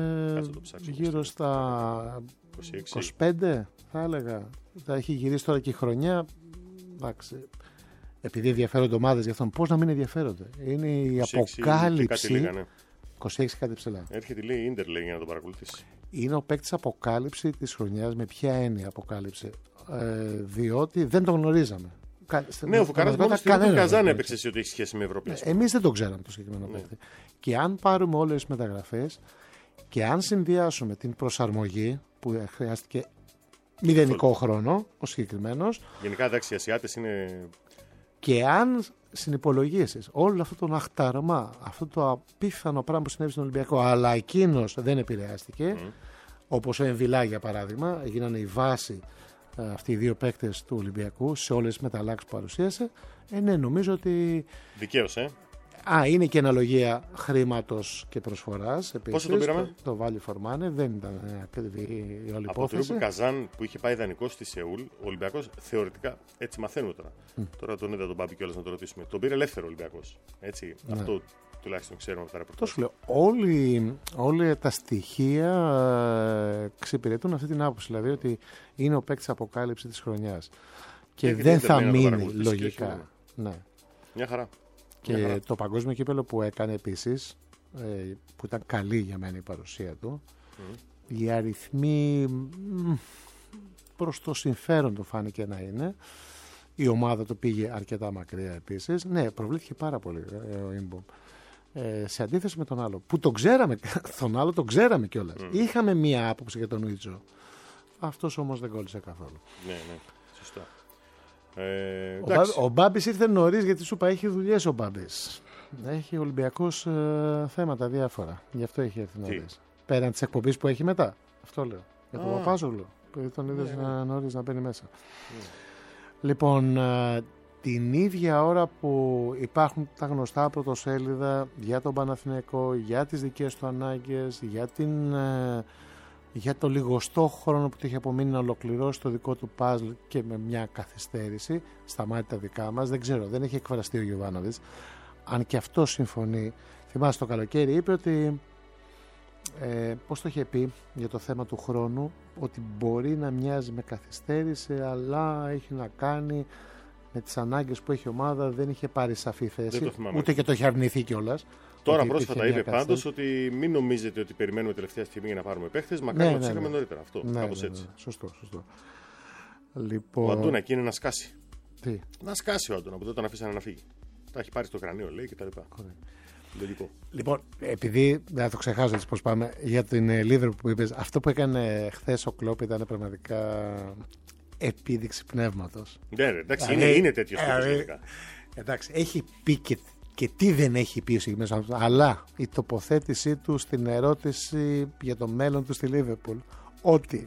Γύρω στα 25 θα έλεγα. Θα έχει γυρίσει τώρα και η χρονιά. Εντάξει. Επειδή ενδιαφέρονται ομάδες για αυτόν, πώς να μην ενδιαφέρονται. Είναι η 26, αποκάλυψη. 26 κάτι ψηλά. Έρχεται λέει Ίντερ λέει για να τον παρακολουθήσει. Είναι ο παίκτης αποκάλυψη της χρονιάς. Με ποια έννοια αποκάλυψη? Διότι δεν τον γνωρίζαμε. Ναι, ο Φουκαράς μόνο στην Καζάν έπαιξε εσύ ότι έχει σχέση με Ευρώπη. Εμείς δεν τον ξέραμε το συγκεκριμένο παίκτη. Και αν πάρουμε όλες τις μεταγραφές και αν συνδυάσουμε την προσαρμογή που χρειάστηκε μηδενικό χρόνο, ο συγκεκριμένος. Γενικά εντάξει, οι Ασιάτες είναι. Και αν συνυπολογίσεις όλο αυτό τον αχταρμά, αυτό το απίθανο πράγμα που συνέβη στον Ολυμπιακό, αλλά εκείνος δεν επηρεάστηκε, όπως ο Εμβιλά για παράδειγμα, έγιναν η βάση αυτοί οι δύο παίκτες του Ολυμπιακού σε όλες τις μεταλλάξεις που παρουσίασε. Ναι, νομίζω ότι. Δικαίως, είναι και αναλογία χρήματος και προσφοράς. Πόσο το πήραμε? Το value for money, δεν ήταν ακριβή η όλη από υπόθεση. Από το Καζάν που είχε πάει δανεικό στη Σεούλ, ο Ολυμπιακός θεωρητικά, έτσι μαθαίνουμε τώρα. Τώρα τον είδα τον Μπάμπη κιόλας να το ρωτήσουμε. Τον πήρε ελεύθερο ο Ολυμπιακός. Έτσι, αυτό τουλάχιστον ξέρουμε από τα ρεπορτάζ. Τόσο λέω, όλα τα στοιχεία εξυπηρετούν αυτή την άποψη. Δηλαδή ότι είναι ο παίκτης αποκάλυψη της χρονιάς. Και δεν θα μείνει λογικά. Ναι. Μια χαρά. Και το παγκόσμιο κύπελλο που έκανε επίσης, που ήταν καλή για μένα η παρουσία του, οι αριθμοί προς το συμφέρον του φάνηκε να είναι. Η ομάδα του πήγε αρκετά μακριά επίσης. Ναι, προβλήθηκε πάρα πολύ ο Ινμπομ. Σε αντίθεση με τον άλλο, που τον ξέραμε, τον άλλο τον ξέραμε κιόλας. Είχαμε μία άποψη για τον Ουίτζο. Αυτός όμως δεν κόλλησε καθόλου. Ναι, σωστά. Ο Μπάμπης ήρθε νωρίς γιατί σου είπα έχει δουλειές ο Μπάμπης. Έχει Ολυμπιακός θέματα διάφορα. Γι' αυτό έχει έρθει νωρίς. Πέραν της εκπομπής που έχει μετά. Αυτό λέω. Για τον Παπάζογλου. Που τον είδες νωρίς να μπαίνει μέσα. Λοιπόν, την ίδια ώρα που υπάρχουν τα γνωστά πρωτοσέλιδα για τον Παναθηναϊκό, για τις δικές του ανάγκες, για το λιγοστό χρόνο που του είχε απομείνει να ολοκληρώσει το δικό του παζλ και με μια καθυστέρηση, στα μάτια τα δικά μας, δεν ξέρω, δεν έχει εκφραστεί ο Γιωβάνοβιτς, αν και αυτό συμφωνεί. Θυμάσαι το καλοκαίρι είπε ότι, πώς το είχε πει για το θέμα του χρόνου, ότι μπορεί να μοιάζει με καθυστέρηση, αλλά έχει να κάνει με τις ανάγκες που έχει η ομάδα, δεν είχε πάρει σαφή θέση, ούτε και το είχε αρνηθεί κιόλας. Τώρα πρόσφατα είπε πάντως ότι μην νομίζετε ότι περιμένουμε τελευταία στιγμή για να πάρουμε παίχτες, μακάρι να τους είχαμε νωρίτερα. Αυτό, κάπως έτσι. Σωστό. Λοιπόν... Ο Αντούνα εκεί είναι να σκάσει. Τι? Να σκάσει ο Αντούνα, από τότε τον αφήσανε να φύγει. Τα έχει πάρει στο κρανίο, λέει κτλ. Λογικό. Λοιπόν, επειδή δεν θα το ξεχάσω έτσι πώς πάμε, για την Liverpool που είπες, αυτό που έκανε χθες ο Κλόπ ήταν πραγματικά επίδειξη πνεύματος. Ναι, εντάξει, είναι τέτοιος τύπος. Εντάξει, έχει πει και τι δεν έχει πει ο συγκεκριμένος, αλλά η τοποθέτησή του στην ερώτηση για το μέλλον του στη Liverpool, ότι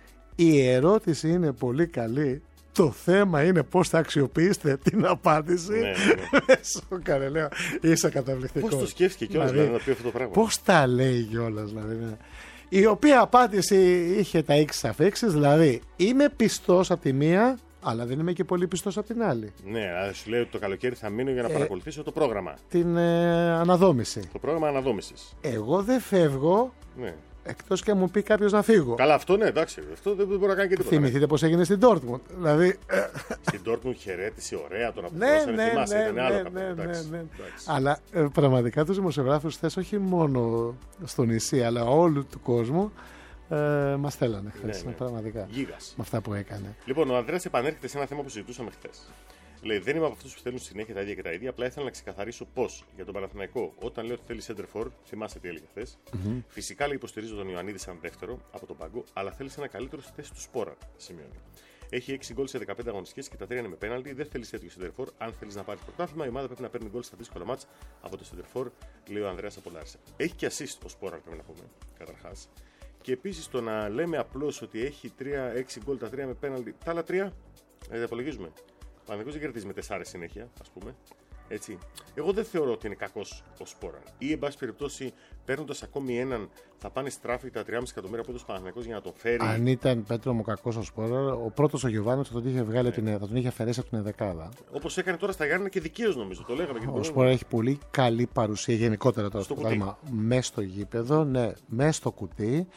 η ερώτηση είναι πολύ καλή, το θέμα είναι πώς θα αξιοποιήσετε την απάντηση. Ναι. Σοκάρε, λέω, είσαι καταπληκτικός. Πώς το σκέφτηκε κιόλας δηλαδή, να πει αυτό το πράγμα. Πώς τα λέει κιόλας δηλαδή. Η οποία απάντηση είχε τα X αφήξεις, δηλαδή είμαι πιστός από τη μία, αλλά δεν είμαι και πολύ πιστός από την άλλη. Ναι, αλλά σου λέει ότι το καλοκαίρι θα μείνω για να παρακολουθήσω το πρόγραμμα. Την αναδόμηση. Το πρόγραμμα αναδόμησης. Εγώ δεν φεύγω. Ναι. Εκτός και μου πει κάποιος να φύγω. Καλά, αυτό ναι, εντάξει. Αυτό δεν μπορεί να κάνει και τίποτα. Θυμηθείτε πώς έγινε στην Dortmund. Δηλαδή... Στην Dortmund χαιρέτησε ωραία τον αποφασίσανε. Ναι, θυμάσαι, ήταν άλλο ναι. Αλλά πραγματικά τους δημοσιογράφους χθες, όχι μόνο στο νησί, αλλά όλου του κόσμου, μας θέλανε χθες. Ναι. Πραγματικά. Γίγας. Με αυτά που έκανε. Λοιπόν, ο Ανδρέας επανέρχεται σε ένα θέμα που συζητούσαμε χθες. Λέει: δεν είμαι από αυτούς που θέλουν συνέχεια τα ίδια και τα ίδια. Απλά ήθελα να ξεκαθαρίσω πώς για τον Παναθηναϊκό, όταν λέω ότι θέλει center for, θυμάσαι τι έλεγε χθες. Φυσικά λέει: υποστηρίζω τον Ιωαννίδη σαν δεύτερο από τον πάγκο, αλλά θέλει ένα καλύτερο στη θέση του Σπόρα. Σημειώνει. Έχει 6 γκολ σε 15 αγωνιστικές και τα 3 είναι με πέναλτι. Δεν θέλει τέτοιο center for. Αν θέλει να πάρει πρωτάθλημα, η ομάδα πρέπει να παίρνει γκολ στα δύσκολα μάτς από το center for, λέει ο Ανδρέας από Λάρισα. Έχει και assist ο Σπόρα, πρέπει να πούμε, καταρχάς. Και επίσης το να λέμε απλώς ότι έχει 6 γκολ τα 3 με πέναλτι, τα άλλα 3 δεν τα υπολογίζουμε. Ο Παναθηναϊκός δεν κερδίζει με 4 συνέχεια, ας πούμε. Έτσι. Εγώ δεν θεωρώ ότι είναι κακός ο Σπόραρ. Ή, εν πάση περιπτώσει, παίρνοντας ακόμη έναν, θα πάνε στράφη τα 3,5 εκατομμύρια πόντους Παναθηναϊκός για να τον φέρει. Αν ήταν, Πέτρο μου, κακός ο Σπόραρ, ο πρώτος ο Γιωβάνοβιτς θα τον είχε βγάλει, θα τον είχε αφαιρέσει από την δεκάδα. Όπως έκανε τώρα στα Γιάννενα και δικαίως νομίζω. Το λέγαμε και την Ο Σπόραρ έχει πολύ καλή παρουσία γενικότερα τώρα στο πρωτάθλημα. Μέσα στο γήπεδο, ναι, μέσα στο κουτί.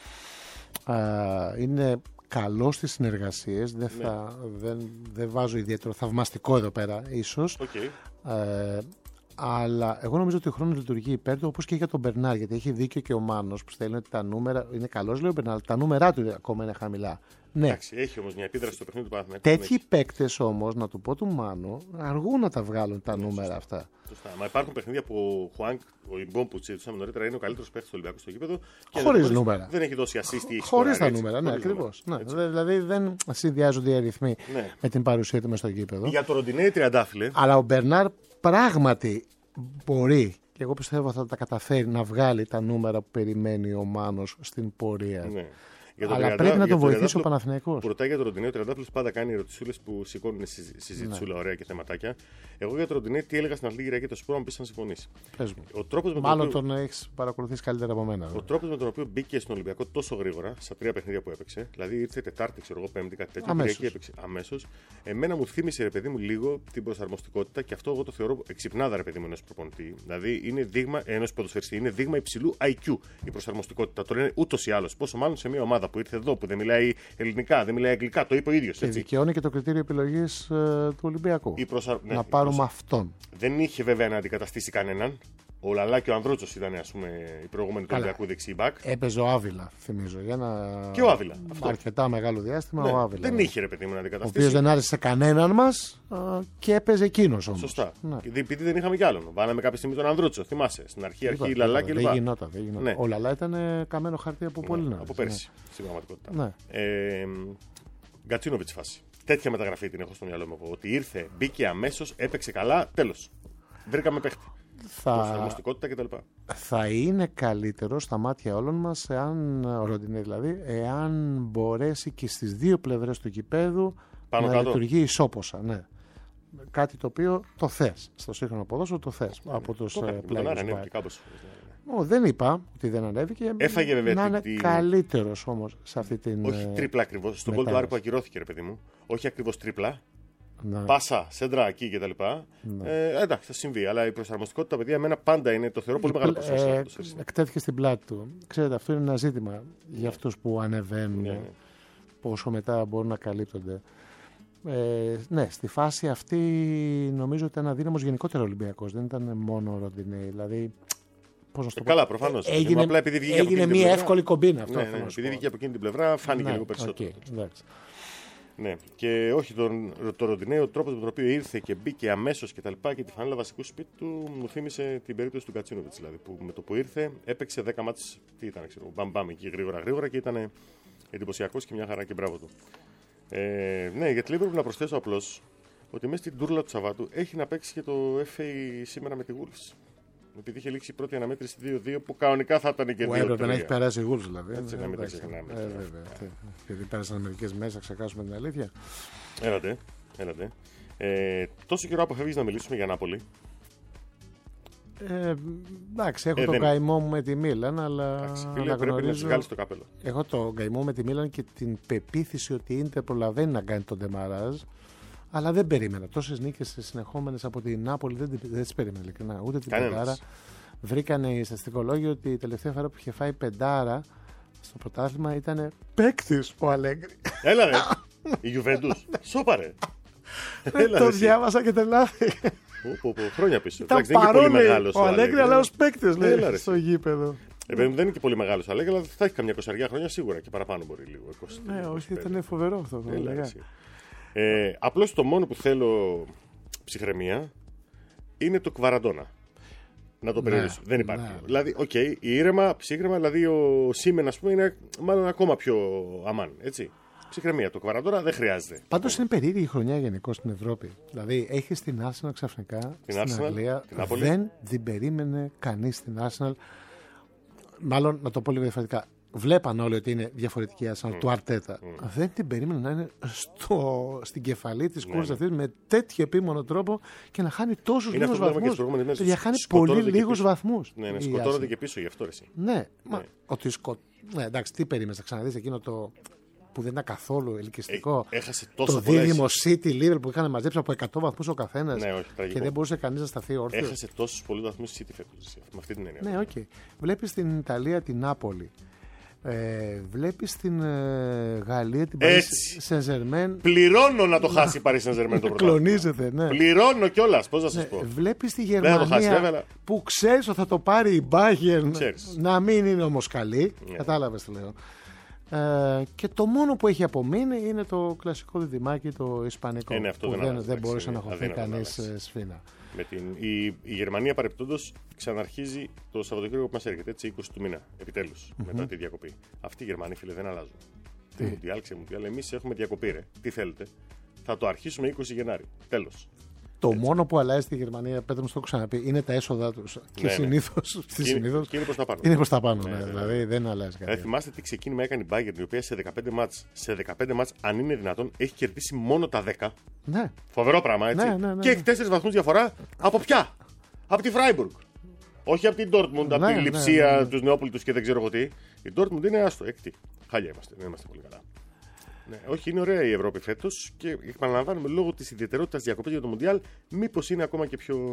Είναι καλό στις συνεργασίες. Δεν βάζω ιδιαίτερο θαυμαστικό εδώ πέρα, ίσως. Okay. Αλλά εγώ νομίζω ότι ο χρόνος λειτουργεί υπέρ του, όπως και για τον Μπερνάρ. Γιατί έχει δίκιο και ο Μάνος που στέλνει ότι τα νούμερα. Είναι καλός, λέει ο Μπερνάρ, αλλά τα νούμερά του ακόμα είναι χαμηλά. Ναι. Εντάξει, έχει όμως μια επίδραση στο παιχνίδι του Παναθηναϊκού. Τέτοιοι παίκτες όμως, να του πω του Μάνου, αργούν να τα βγάλουν τα νούμερα αυτά. Σωστά. Μα υπάρχουν παιχνίδια που ο Χουάνκ, ο Ιμπόμ που συζητούσαμε νωρίτερα, είναι ο καλύτερος παίκτης του Ολυμπιακού στο γήπεδο. Χωρίς νούμερα. Δεν έχει δώσει assist ή χωρίς τα νούμερα, ναι, ακριβώς. Ναι. Δηλαδή δεν συνδυάζονται οι αριθμοί με την παρουσία του μες στο γήπεδο. Για το Ροντινέι τριαντάφυλλε. Αλλά ο Μπερνάρ πράγματι μπορεί, και εγώ πιστεύω θα τα καταφέρει να βγάλει τα νούμερα που περιμένει ο Μάνος στην πορεία. Ναι. Αλλά πρέπει να τον βοηθήσει ο Παναθηναϊκός. Που ρωτάει για τον Ροντινέι, ο Τριαντάφυλλος πάντα κάνει ερωτησούλες που σηκώνουν συζητησούλα ωραία και θεματάκια. Εγώ για τον Ροντινέι τι έλεγα στην Αθλητική Κυριακή, το Σπόρο, μου πει να συμφωνήσει. Μάλλον τον έχει παρακολουθήσει καλύτερα από μένα. Ο τρόπος με τον οποίο μπήκε στον Ολυμπιακό τόσο γρήγορα, στα 3 παιχνίδια που έπαιξε, δηλαδή ήρθε Τετάρτη, ξέρω εγώ, Πέμπτη, κάτι τέτοιο. Κυριακή έπαιξε αμέσως. Εμένα μου θύμισε, ρε παιδί μου, λίγο την προσαρμοστικότητα και αυτό εγώ το θεωρώ εξυπνάδα, ρε παιδί μου, ενός προπονητή. Δηλαδή είναι δείγμα ενός ποδοσφαιριστή, είναι δείγμα υψηλού IQ η προσαρμοστικότητα. Το λένε ούτως ή άλλως. Πόσο μάλλον σε μια ομάδα που ήρθε εδώ, που δεν μιλάει ελληνικά, δεν μιλάει αγγλικά, το είπε ο ίδιος. Και δικαιώνει και το κριτήριο επιλογής του Ολυμπιακού. Να πάρουμε αυτόν. Δεν είχε βέβαια να αντικαταστήσει κανέναν. Ο Λαλά και ο Ανδρούτσος ήταν, ας πούμε, οι προηγούμενοι του Ολυμπιακού δεξί μπακ. Έπαιζε ο Άβυλα, θυμίζω. Για και ο Άβυλα. Αρκετά μεγάλο διάστημα ο Άβυλα. Δεν είχε, ρε παιδί μου, να αντικαταστήσει. Ο οποίος δεν άρεσε σε κανέναν μας και έπαιζε εκείνος όμως. Σωστά. Ναι. Επειδή δεν είχαμε κι άλλον. Βάλαμε κάποια στιγμή τον Ανδρούτσο, θυμάσαι. Στην αρχή Λαλά και λοιπά. Δεν γινόταν. Ναι. Ο Λαλά ήταν καμένο χαρτί από πολύ νωρίς. Από πέρσι, στην πραγματικότητα. Γκατσίνοβιτς φάση. Τέτοια μεταγραφή την έχω στο μυαλό μου. Ότι ήρθε, μπήκε αμέσως, έπαιξε καλά, τέλος. Βρήκαμε παίχτη. Προσαρμοστικότητα κτλ. Θα είναι καλύτερο στα μάτια όλων μας, εάν ο Ροντινέι δηλαδή, εάν μπορέσει και στις δύο πλευρές του γηπέδου να λειτουργεί ισόποσα. Ναι. Κάτι το οποίο το θες. Στο σύγχρονο ποδόσφαιρο το θες. Από τους πλάγιους. Δεν είπα ότι δεν ανέβηκε. Έφαγε βέβαια να είναι καλύτερος όμως σε αυτή την. Όχι τρίπλα ακριβώς. Στον γκολ του Άρη που ακυρώθηκε, ρε παιδί μου. Όχι ακριβώς τρίπλα. Ναι. Πάσα, σέντρα εκεί κτλ. Ναι. Εντάξει, θα συμβεί. Αλλά η προσαρμοστικότητα, παιδιά, εμένα πάντα είναι το θεωρώ πολύ μεγάλο ποσοστό. Εκτέθηκε στην πλάτη του. Ξέρετε, αυτό είναι ένα ζήτημα για αυτούς που ανεβαίνουν. Πόσο μετά μπορούν να καλύπτονται. Ναι, στη φάση αυτή νομίζω ότι ήταν αδύναμος γενικότερα ο Ολυμπιακός. Δεν ήταν μόνο ο Ροντινέι. Δηλαδή. Καλά, προφανώς. Έγινε μια εύκολη κομπίνα αυτό. Ναι, επειδή βγήκε από εκείνη την πλευρά, φάνηκε λίγο περισσότερο. Ναι, και όχι το Ροντινέι, ο τρόπος με τον οποίο ήρθε και μπήκε αμέσως και τα λοιπά και τη φανέλα βασικού σπίτι του μου θύμισε την περίπτωση του Γκατσίνοβιτς. Δηλαδή, που με το που ήρθε έπαιξε 10 μάτς. Τι ήταν, ξέρω, μπαμ εκεί γρήγορα και ήταν εντυπωσιακός και μια χαρά και μπράβο του. Ναι, για τη Λίβερπουλ να προσθέσω απλώς ότι μέσα στην τούρλα του Σαββάτου έχει να παίξει και το FA σήμερα με τη Wolves. Επειδή είχε λήξει η πρώτη αναμέτρηση 2-2 που κανονικά θα ήταν και 2-3. Έπρεπε να έχει περάσει η Wolves δηλαδή. Έτσι να μην τα ξεχνάμε. Βέβαια. Γιατί πέρασαν μερικές μέρες, θα ξεχάσουμε την αλήθεια. Έλατε. Τόσο καιρό αποφεύγεις να μιλήσουμε για Νάπολη. Εντάξει, έχω τον καημό μου με τη Μίλαν, αλλά πρέπει να βγάλεις το κάπελο. Έχω τον καημό με τη Μίλαν και την πεποίθηση ότι η Ίντερ προλαβαίνει να κάνει τον ντεμαράζ. Αλλά δεν περίμενα. Τόσες νίκες συνεχόμενες από την Νάπολη δεν τις περίμενα ειλικρινά. Ούτε την πεντάρα. Βρήκανε οι στατιστικολόγοι ότι η τελευταία φορά που είχε φάει πεντάρα στο πρωτάθλημα ήταν παίκτης ο Αλέγκρι. Έλα ρε. Η Γιουβέντους. Σώπαρε. Το διάβασα και τρελάθηκα. Χρόνια πίσω. Ήταν παρόν ο Αλέγκρι, αλλά ως παίκτης λέει στο γήπεδο. Δεν είναι και πολύ μεγάλος ο Αλέγκρι, αλλά θα έχει καμιά 20 χρόνια σίγουρα και παραπάνω μπορεί λίγο. Ναι, όχι, ήταν φοβερό αυτό. Απλώς το μόνο που θέλω ψυχραιμία είναι το Κβαραντόνα. Να το περιορίσω. Δεν υπάρχει. Δηλαδή, ήρεμα, ψύχρεμα, δηλαδή ο Σίμεν, ας πούμε, είναι μάλλον ακόμα πιο αμάν. Έτσι. Ψυχραιμία. Το Κβαραντόνα δεν χρειάζεται. Πάντως είναι περίεργη η χρονιά γενικώς στην Ευρώπη. Δηλαδή, έχει την Arsenal ξαφνικά στην Αγγλία. Δεν την περίμενε κανείς την Arsenal. Μάλλον, να το πω λίγο διαφορετικά. βλέπαν όλοι ότι είναι διαφορετική άσανα του Αρτέτα. Δεν την περίμεναν να είναι στην κεφαλή της κούρσας αυτής με τέτοιο επίμονο τρόπο και να χάνει τόσους λίγους βαθμούς. Για χάνει πολύ λίγους βαθμούς. Ναι, σκοτώνονται και πίσω γι' αυτό εσύ. Ναι, ναι, εντάξει, τι περίμενες να ξαναδείς εκείνο το που δεν ήταν καθόλου ελκυστικό. Έχασε τόσο το δίδυμο City Liverpool που είχαν μαζέψει από 100 βαθμούς ο καθένας. Ναι, όχι, και δεν μπορούσε κανείς να σταθεί όρθιος. Έχασε τόσους πολλούς βαθμούς City φέτος. Με αυτή την έννοια. Ναι, okay. Βλέπεις στην Ιταλία την Νάπολη. Βλέπεις στην Γαλλία την Paris Saint-Germain. Πληρώνω να το χάσει η Paris Saint-Germain το πρωτάθλημα. Κλονίζεται, ναι. Πληρώνω κιόλας, πώς να σας πω. Βλέπεις τη Γερμανία που ξέρεις ότι θα το πάρει η Bayern, να μην είναι όμως καλή. Κατάλαβες τι λέω. Και το μόνο που έχει απομείνει είναι το κλασικό διδυμάκι, το ισπανικό. Που δεν μπορούσε να χωθεί κανείς σφήνα. Η Γερμανία παρεπτόντως ξαναρχίζει το Σαββατοκύριακο που μας έρχεται, έτσι 20 του μήνα, επιτέλους, μετά τη διακοπή. Αυτοί οι Γερμανοί, φίλε, δεν αλλάζουν. Τι Μουντιάλ, εμείς έχουμε διακοπή, ρε. Τι θέλετε. Θα το αρχίσουμε 20 Γενάρη. Τέλος. Το μόνο που αλλάζει στη Γερμανία, Πέτρο μου, το έχω ξαναπεί, είναι τα έσοδα του. Και συνήθως. Και είναι προς τα πάνω. Είναι προς τα πάνω, ναι. Δηλαδή δεν αλλάζει κάτι. Θυμάστε τι ξεκίνημα έκανε η Bayern, η οποία σε 15 μάτς, αν είναι δυνατόν, έχει κερδίσει μόνο τα 10. Ναι. Φοβερό πράγμα, έτσι. Ναι. Και έχει 4 βαθμούς διαφορά από ποια? Από τη Freiburg. Όχι από την Dortmund, από τη Λειψία, τους Νεόπολιτους και δεν ξέρω εγώ τι. Η Dortmund είναι άστο, έκτη. Χάλια είμαστε, δεν είμαστε πολύ καλά. Ναι, όχι, είναι ωραία η Ευρώπη φέτος και επαναλαμβάνουμε λόγω της ιδιαιτερότητας διακοπής για το Μουντιάλ, μήπως είναι ακόμα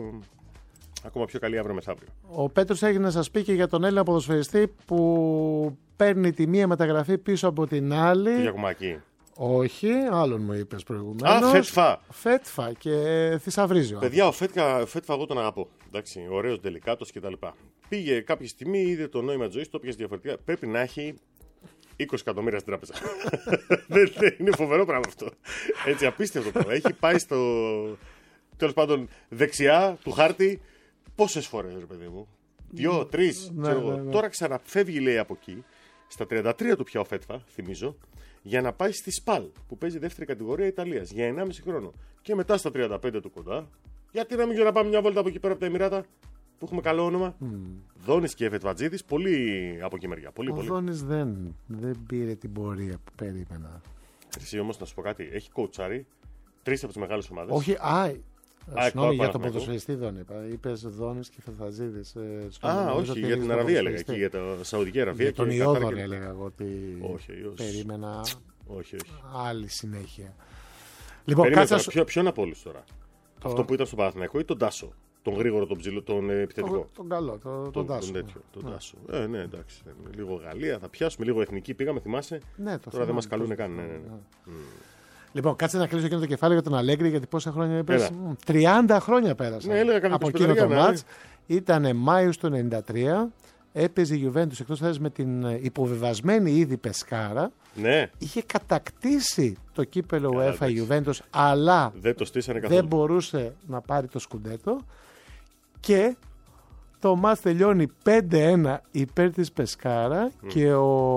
πιο καλή αύριο μεθαύριο. Ο Πέτρος έγινε να σας πει και για τον Έλληνα ποδοσφαιριστή που παίρνει τη μία μεταγραφή πίσω από την άλλη. Το Γιακουμάκη. Όχι, άλλον μου είπες προηγουμένως. Φέτφα και θησαυρίζει. Παιδιά, ο Φέτφα εγώ τον αγαπώ. Εντάξει, ωραίος, τελικάτος κτλ. Πήγε κάποια στιγμή, είδε το νόημα της ζωής, το πιασε διαφορετικά. Πρέπει να έχει 20 εκατομμύρια στην τράπεζα. Είναι φοβερό πράγμα αυτό. Έτσι, απίστευτο πράγμα. Έχει πάει στο. Τέλος πάντων, δεξιά του χάρτη. Πόσες φορές, ρε παιδί μου? 2, 3. Τώρα ξαναφεύγει, λέει, από εκεί. Στα 33 του πια ο Φέτφα, θυμίζω, για να πάει στη Σπαλ, που παίζει δεύτερη κατηγορία Ιταλίας, για 1,5 χρόνο. Και μετά στα 35 του κοντά, γιατί να μην για να πάμε μια βόλτα από εκεί πέρα από τα Εμιράτα, που έχουμε καλό όνομα. Δόνης και Φετβατζίδης, πολύ από εκεί μεριά. Πολύ. Δόνης δεν πήρε την πορεία που περίμενα. Εσύ όμως να σου πω κάτι, έχει κοουτσάρει 3 από τις μεγάλες ομάδες. Όχι, συγγνώμη για τον ποδοσφαιριστή Δόνη. Είπες Δόνης και Φετβατζίδης. Όχι, για την Αραβία έλεγα εκεί, για τα Σαουδική Αραβία. Για τον Ιόδον έλεγα εγώ ότι περίμενα άλλη συνέχεια. Λοιπόν, ποιον από όλους τώρα? Αυτό που ήταν στο Παναθηναϊκό ή τον Τάσο? Τον γρήγορο, τον ψηλό, τον επιθετικό. Τον καλό, τον Τάσο. Τον Τάσο. Ναι, εντάξει. Λίγο Γαλλία, θα πιάσουμε λίγο εθνική. Πήγαμε, θυμάσαι. Τώρα δεν μας καλούνε καν. Ναι. Λοιπόν, κάτσε να κλείσω εκείνο το κεφάλαιο για τον Αλέγκρι, γιατί πόσα χρόνια είπες? 30 χρόνια πέρασαν. Ναι, έλεγα από εκείνο το μάτς. Ήταν Μάιος του 1993. Έπαιζε η Juventus εκτός έδρας με την υποβεβασμένη ήδη Πεσκάρα. Ναι. Είχε κατακτήσει το κύπελο UEFA η Juventus, αλλά δεν μπορούσε να πάρει το σκουντέτο. Και το μάτς τελειώνει 5-1 υπέρ της Πεσκάρα και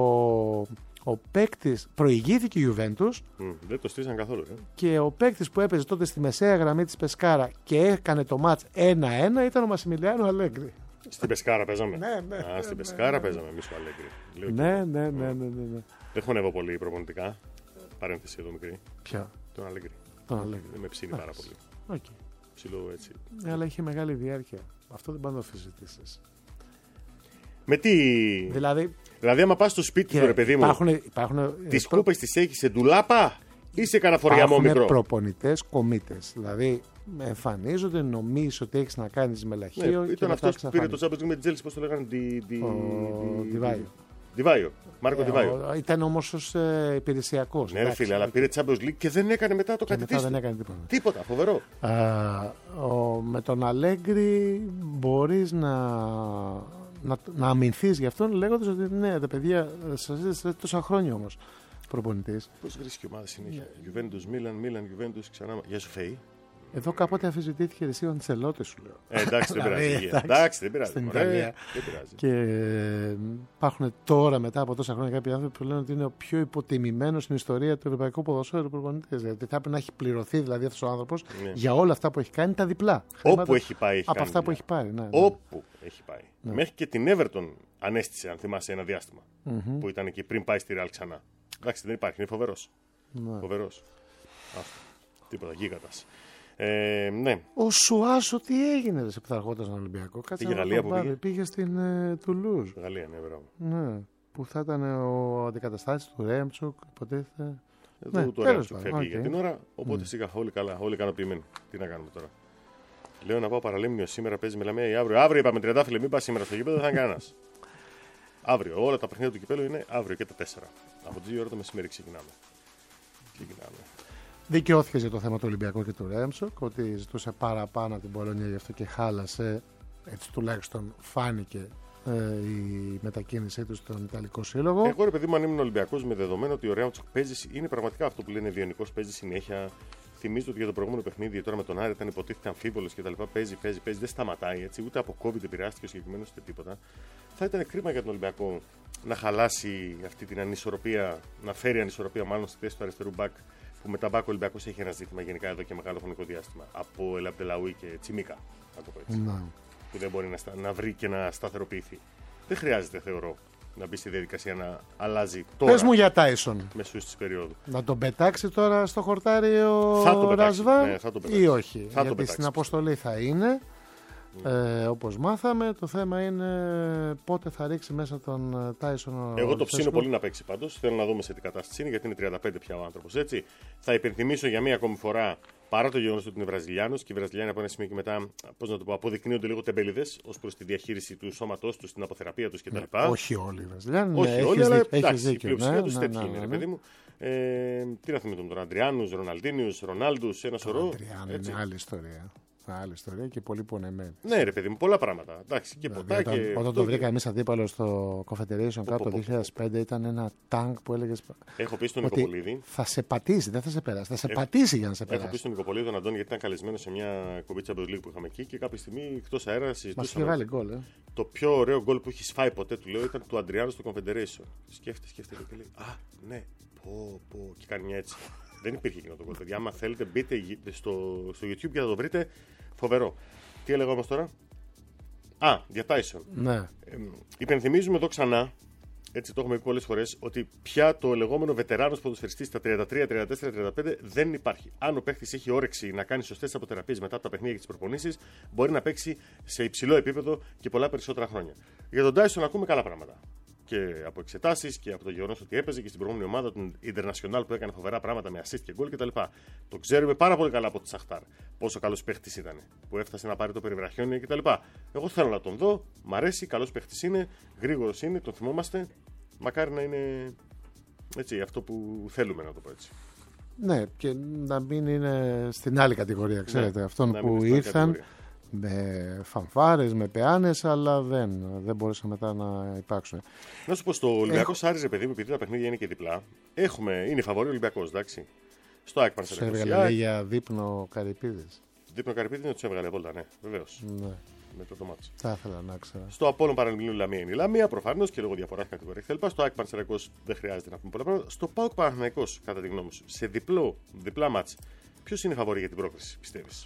ο παίκτης προηγήθηκε η Juventus. Δεν το στήσαν καθόλου. Και ο παίκτης που έπαιζε τότε στη μεσαία γραμμή της Πεσκάρα και έκανε το μάτς 1-1 ήταν ο Μασιμιλιάνο Αλέγκρι. Στην Πεσκάρα παίζαμε. Ναι. Στην Πεσκάρα παίζαμε εμείς ο Αλέγκρι. Ναι. Δεν χωνεύω πολύ προπονητικά. Παρένθεση εδώ μικρή. Ποια? Τον Αλέγκρι. Δεν με ψήνει πάρα πολύ. Ψηλό έτσι. Ναι, αλλά είχε μεγάλη διάρκεια. Αυτό δεν πάνε να το συζητήσεις. Με τι? Δηλαδή, άμα πας στο σπίτι του, ρε παιδί μου, τις κούπες τις έχεις σε ντουλάπα ή σε καναφοριαμό μικρό? Υπάρχουν προπονητές κομίτες. Δηλαδή, εμφανίζονται, νομίζεις ότι έχεις να κάνεις μελαχείο. Ναι, ήταν αυτός που πήρε το Champions League με τη Τζέλσι, πώς το λέγανε? Διβάιο. Μάρκο Διβάιο. Ήταν όμως ως υπηρεσιακός. Ναι, ρε φίλε, αλλά πήρε Champions League και δεν έκανε μετά το κάτι της. Δεν έκανε τίποτα, φοβερό. Με τον Αλέγκρι μπορείς να αμυνθείς γι' αυτόν λέγοντας ότι ναι, τα παιδιά σας ζήτησε τόσα χρόνια όμως προπονητής. Πώς βρίσκει η ομάδα συνέχεια? Juventus, Milan, Juventus, ξανά. Γεια σου, Φέη. Εδώ κάποτε αμφισβητήθηκε εσύ ο Αντσελότη, σου λέω. Εντάξει, δεν πειράζει. Εντάξει, δεν πειράζει. Στην Ιταλία. Και υπάρχουν τώρα, μετά από τόσα χρόνια, κάποιοι άνθρωποι που λένε ότι είναι ο πιο υποτιμημένος στην ιστορία του ευρωπαϊκού ποδοσφαίρου προπονητής. Δηλαδή θα έπρεπε να έχει πληρωθεί δηλαδή αυτός ο άνθρωπος για όλα αυτά που έχει κάνει τα διπλά. Όπου έχει πάει. Έχει από κάνει αυτά που έχει πάρει. Ναι. Όπου έχει πάει. Ναι. Μέχρι και την Everton ανέστησε, αν θυμάσαι, ένα διάστημα. Που ήταν εκεί πριν πάει στη Real ξανά. Εντάξει, δεν υπάρχει, είναι φοβερός. Ναι. Φοβερός. Τίποτα, γίγαντας. Ναι. Ο Σουάσο τι έγινε σε που θα ερχόταν στον Ολυμπιακό? Πήγε Γαλλία που πήγε. Πήγε στην Τουλούζ. Γαλλία, ναι, μπράβο. Ναι. Που θα ήταν ο αντικαταστάτης του Ρέμτσοκ, υποτίθεται. Εδώ το Ρέμτσοκ φεύγει για την ώρα. Οπότε σιγά, όλοι καλά, όλοι ικανοποιημένοι. Τι να κάνουμε τώρα. Λέω να πάω Παραλίμνιο σήμερα, παίζει με Λαμία ή αύριο. Αύριο είπαμε 30 φίλε, μην πα σήμερα στο γήπεδο, δεν θα είναι κανένα. Αύριο, όλα τα παιχνίδια του κυπέλου είναι αύριο και τα 4. Από τις 2 ώρα το μεσημέρι ξεκινάμε. Δικαιώθηκε για το θέμα του Ολυμπιακού και του Ρέμτσοκ, ότι ζητούσε παραπάνω την Πολωνία, γι' αυτό και χάλασε. Έτσι τουλάχιστον φάνηκε η μετακίνησή του στον Ιταλικό Σύλλογο. Εγώ, ρε παιδί μου, αν ήμουν Ολυμπιακός, με δεδομένο ότι ο Ρέμτσοκ παίζει, είναι πραγματικά αυτό που λένε βιονικός, παίζει συνέχεια. Θυμίζω ότι για το προηγούμενο παιχνίδι, τώρα με τον Άρη ήταν υποτίθεται αμφίβολος κτλ. Παίζει, δεν σταματάει έτσι, ούτε από COVID επηρεάστηκε ο συγκεκριμένος ούτε τίποτα. Θα ήταν κρίμα για τον Ολυμπιακό να χαλάσει αυτή την ανισορροπία, να φέρει ανισορροπία μάλλον στη θέση του αριστερού μπακ, που με τα μπακ ο Ολυμπιακός έχει ένα ζήτημα γενικά εδώ και μεγάλο χρονικό διάστημα. Από Ελαμπτελαούι και Τσιμίκα, να το πω έτσι. Που δεν μπορεί να βρει και να σταθεροποιηθεί. Δεν χρειάζεται, θεωρώ, να μπει στη διαδικασία να αλλάζει τώρα. Πες μου για Τάισον. Μεσούς της περίοδου. Να τον πετάξει τώρα στο χορτάρι ο Ρασβάν ή όχι? Γιατί στην αποστολή θα είναι. Όπως μάθαμε, το θέμα είναι πότε θα ρίξει μέσα τον Τάισον. Εγώ το ψήνω πολύ να παίξει πάντως. Θέλω να δούμε σε τι κατάσταση είναι, γιατί είναι 35 πια ο άνθρωπος. Έτσι. Θα υπενθυμίσω για μία ακόμη φορά, παρά το γεγονός ότι είναι Βραζιλιάνος και οι Βραζιλιάνοι από ένα σημείο και μετά, πώς να το πω, αποδεικνύονται λίγο τεμπέληδες ως προς τη διαχείριση του σώματός τους, την αποθεραπεία τους κτλ. Όχι όλοι οι Βραζιλιάνοι. Όχι όλοι, αλλά εντάξει, η πλειοψηφία τους τέτοιοι είναι, παιδί μου. Τι να θυμηθούμε τώρα, Αντριάνους, Ροναλντίνιους, Ρονάλντους, ένα σωρό. Αντριάνου είναι άλλη ιστορία. Άλλη ιστορία και πολύ πονεμένη. Ναι, ρε παιδί μου, πολλά πράγματα. Εντάξει, και δηλαδή, ποτά και. Όταν το βρήκα εμείς αντίπαλο στο Confederation Cup το 2005, ήταν ένα τάγκ που έλεγε. Έχω πει στον Νικοπολίδη. Θα σε πατήσει, δεν θα σε περάσει. Θα σε πατήσει για να σε περάσει. Έχω πει στον Νικοπολίδη τον Αντώνη, γιατί ήταν καλεσμένο σε μια εκπομπή Champions League που είχαμε εκεί και κάποια στιγμή εκτός αέρα συζητούσαμε. Μας είχε βάλει γκολ. Το πιο ωραίο γκολ που έχει φάει ποτέ, του λέω, ήταν του Αντριάνου στο Confederation. Σκέφτεται και λέει: Α, ναι, πω. Και κάνει μια έτσι. Δεν υπήρχε εκείνο το γκολ. Παιδιά, άμα θέλετε, μπείτε στο YouTube και θα το βρείτε. Φοβερό. Τι έλεγα όμως τώρα? Για Τάισον. Ναι. Υπενθυμίζουμε εδώ ξανά, έτσι το έχουμε πει πολλές φορές, ότι πια το λεγόμενο βετεράνος ποδοσφαιριστής στα 33, 34, 35 δεν υπάρχει. Αν ο παίχτης έχει όρεξη να κάνει σωστές αποθεραπείες μετά από τα παιχνίδια και τις προπονήσεις, μπορεί να παίξει σε υψηλό επίπεδο και πολλά περισσότερα χρόνια. Για τον Τάισον ακούμε καλά πράγματα. Και από εξετάσεις και από το γεγονός ότι έπαιζε και στην προηγούμενη ομάδα του International που έκανε φοβερά πράγματα με assist και γκολ κτλ. Το ξέρουμε πάρα πολύ καλά από τη Σαχτάρ πόσο καλός παίχτης ήταν, που έφτασε να πάρει το περιβραχιόνιο κτλ. Εγώ θέλω να τον δω, μ' αρέσει, καλός παίχτης είναι, γρήγορος είναι, τον θυμόμαστε. Μακάρι να είναι έτσι, αυτό που θέλουμε, να το πω έτσι. Ναι, και να μην είναι στην άλλη κατηγορία, ξέρετε, ναι, αυτών που ήρθαν με φανφάρες, με πεάνες, αλλά δεν μπορούσαν μετά να υπάρξουν. Να σου πω, στο Ολυμπιακό Άρης, παιδί μου, επειδή τα παιχνίδια είναι και διπλά, είναι φαβορί Ολυμπιακός, εντάξει. Στο ΑΕΚ Πανσεραϊκός. Σου έβγαλε για δείπνο Καρυπίδης. Δείπνο Καρυπίδης δεν του έβγαλε βόλτα, ναι, βεβαίως. Ναι. Με το μάτσο. Θα ήθελα να ξέρω. Στο Απόλλων Παραλιμνίου Λαμία είναι η Λαμία, προφανώς και λόγω διαφοράς κατηγορίας κτλ. Στο ΑΕΚ Πανσεραϊκός δεν χρειάζεται να πούμε πολλά πράγματα. Στο ΠΑΟΚ Παναθηναϊκός, κατά τη γνώμη σου, σε διπλά μάτς, ποιος είναι φαβορί για την πρόκριση, πιστεύεις?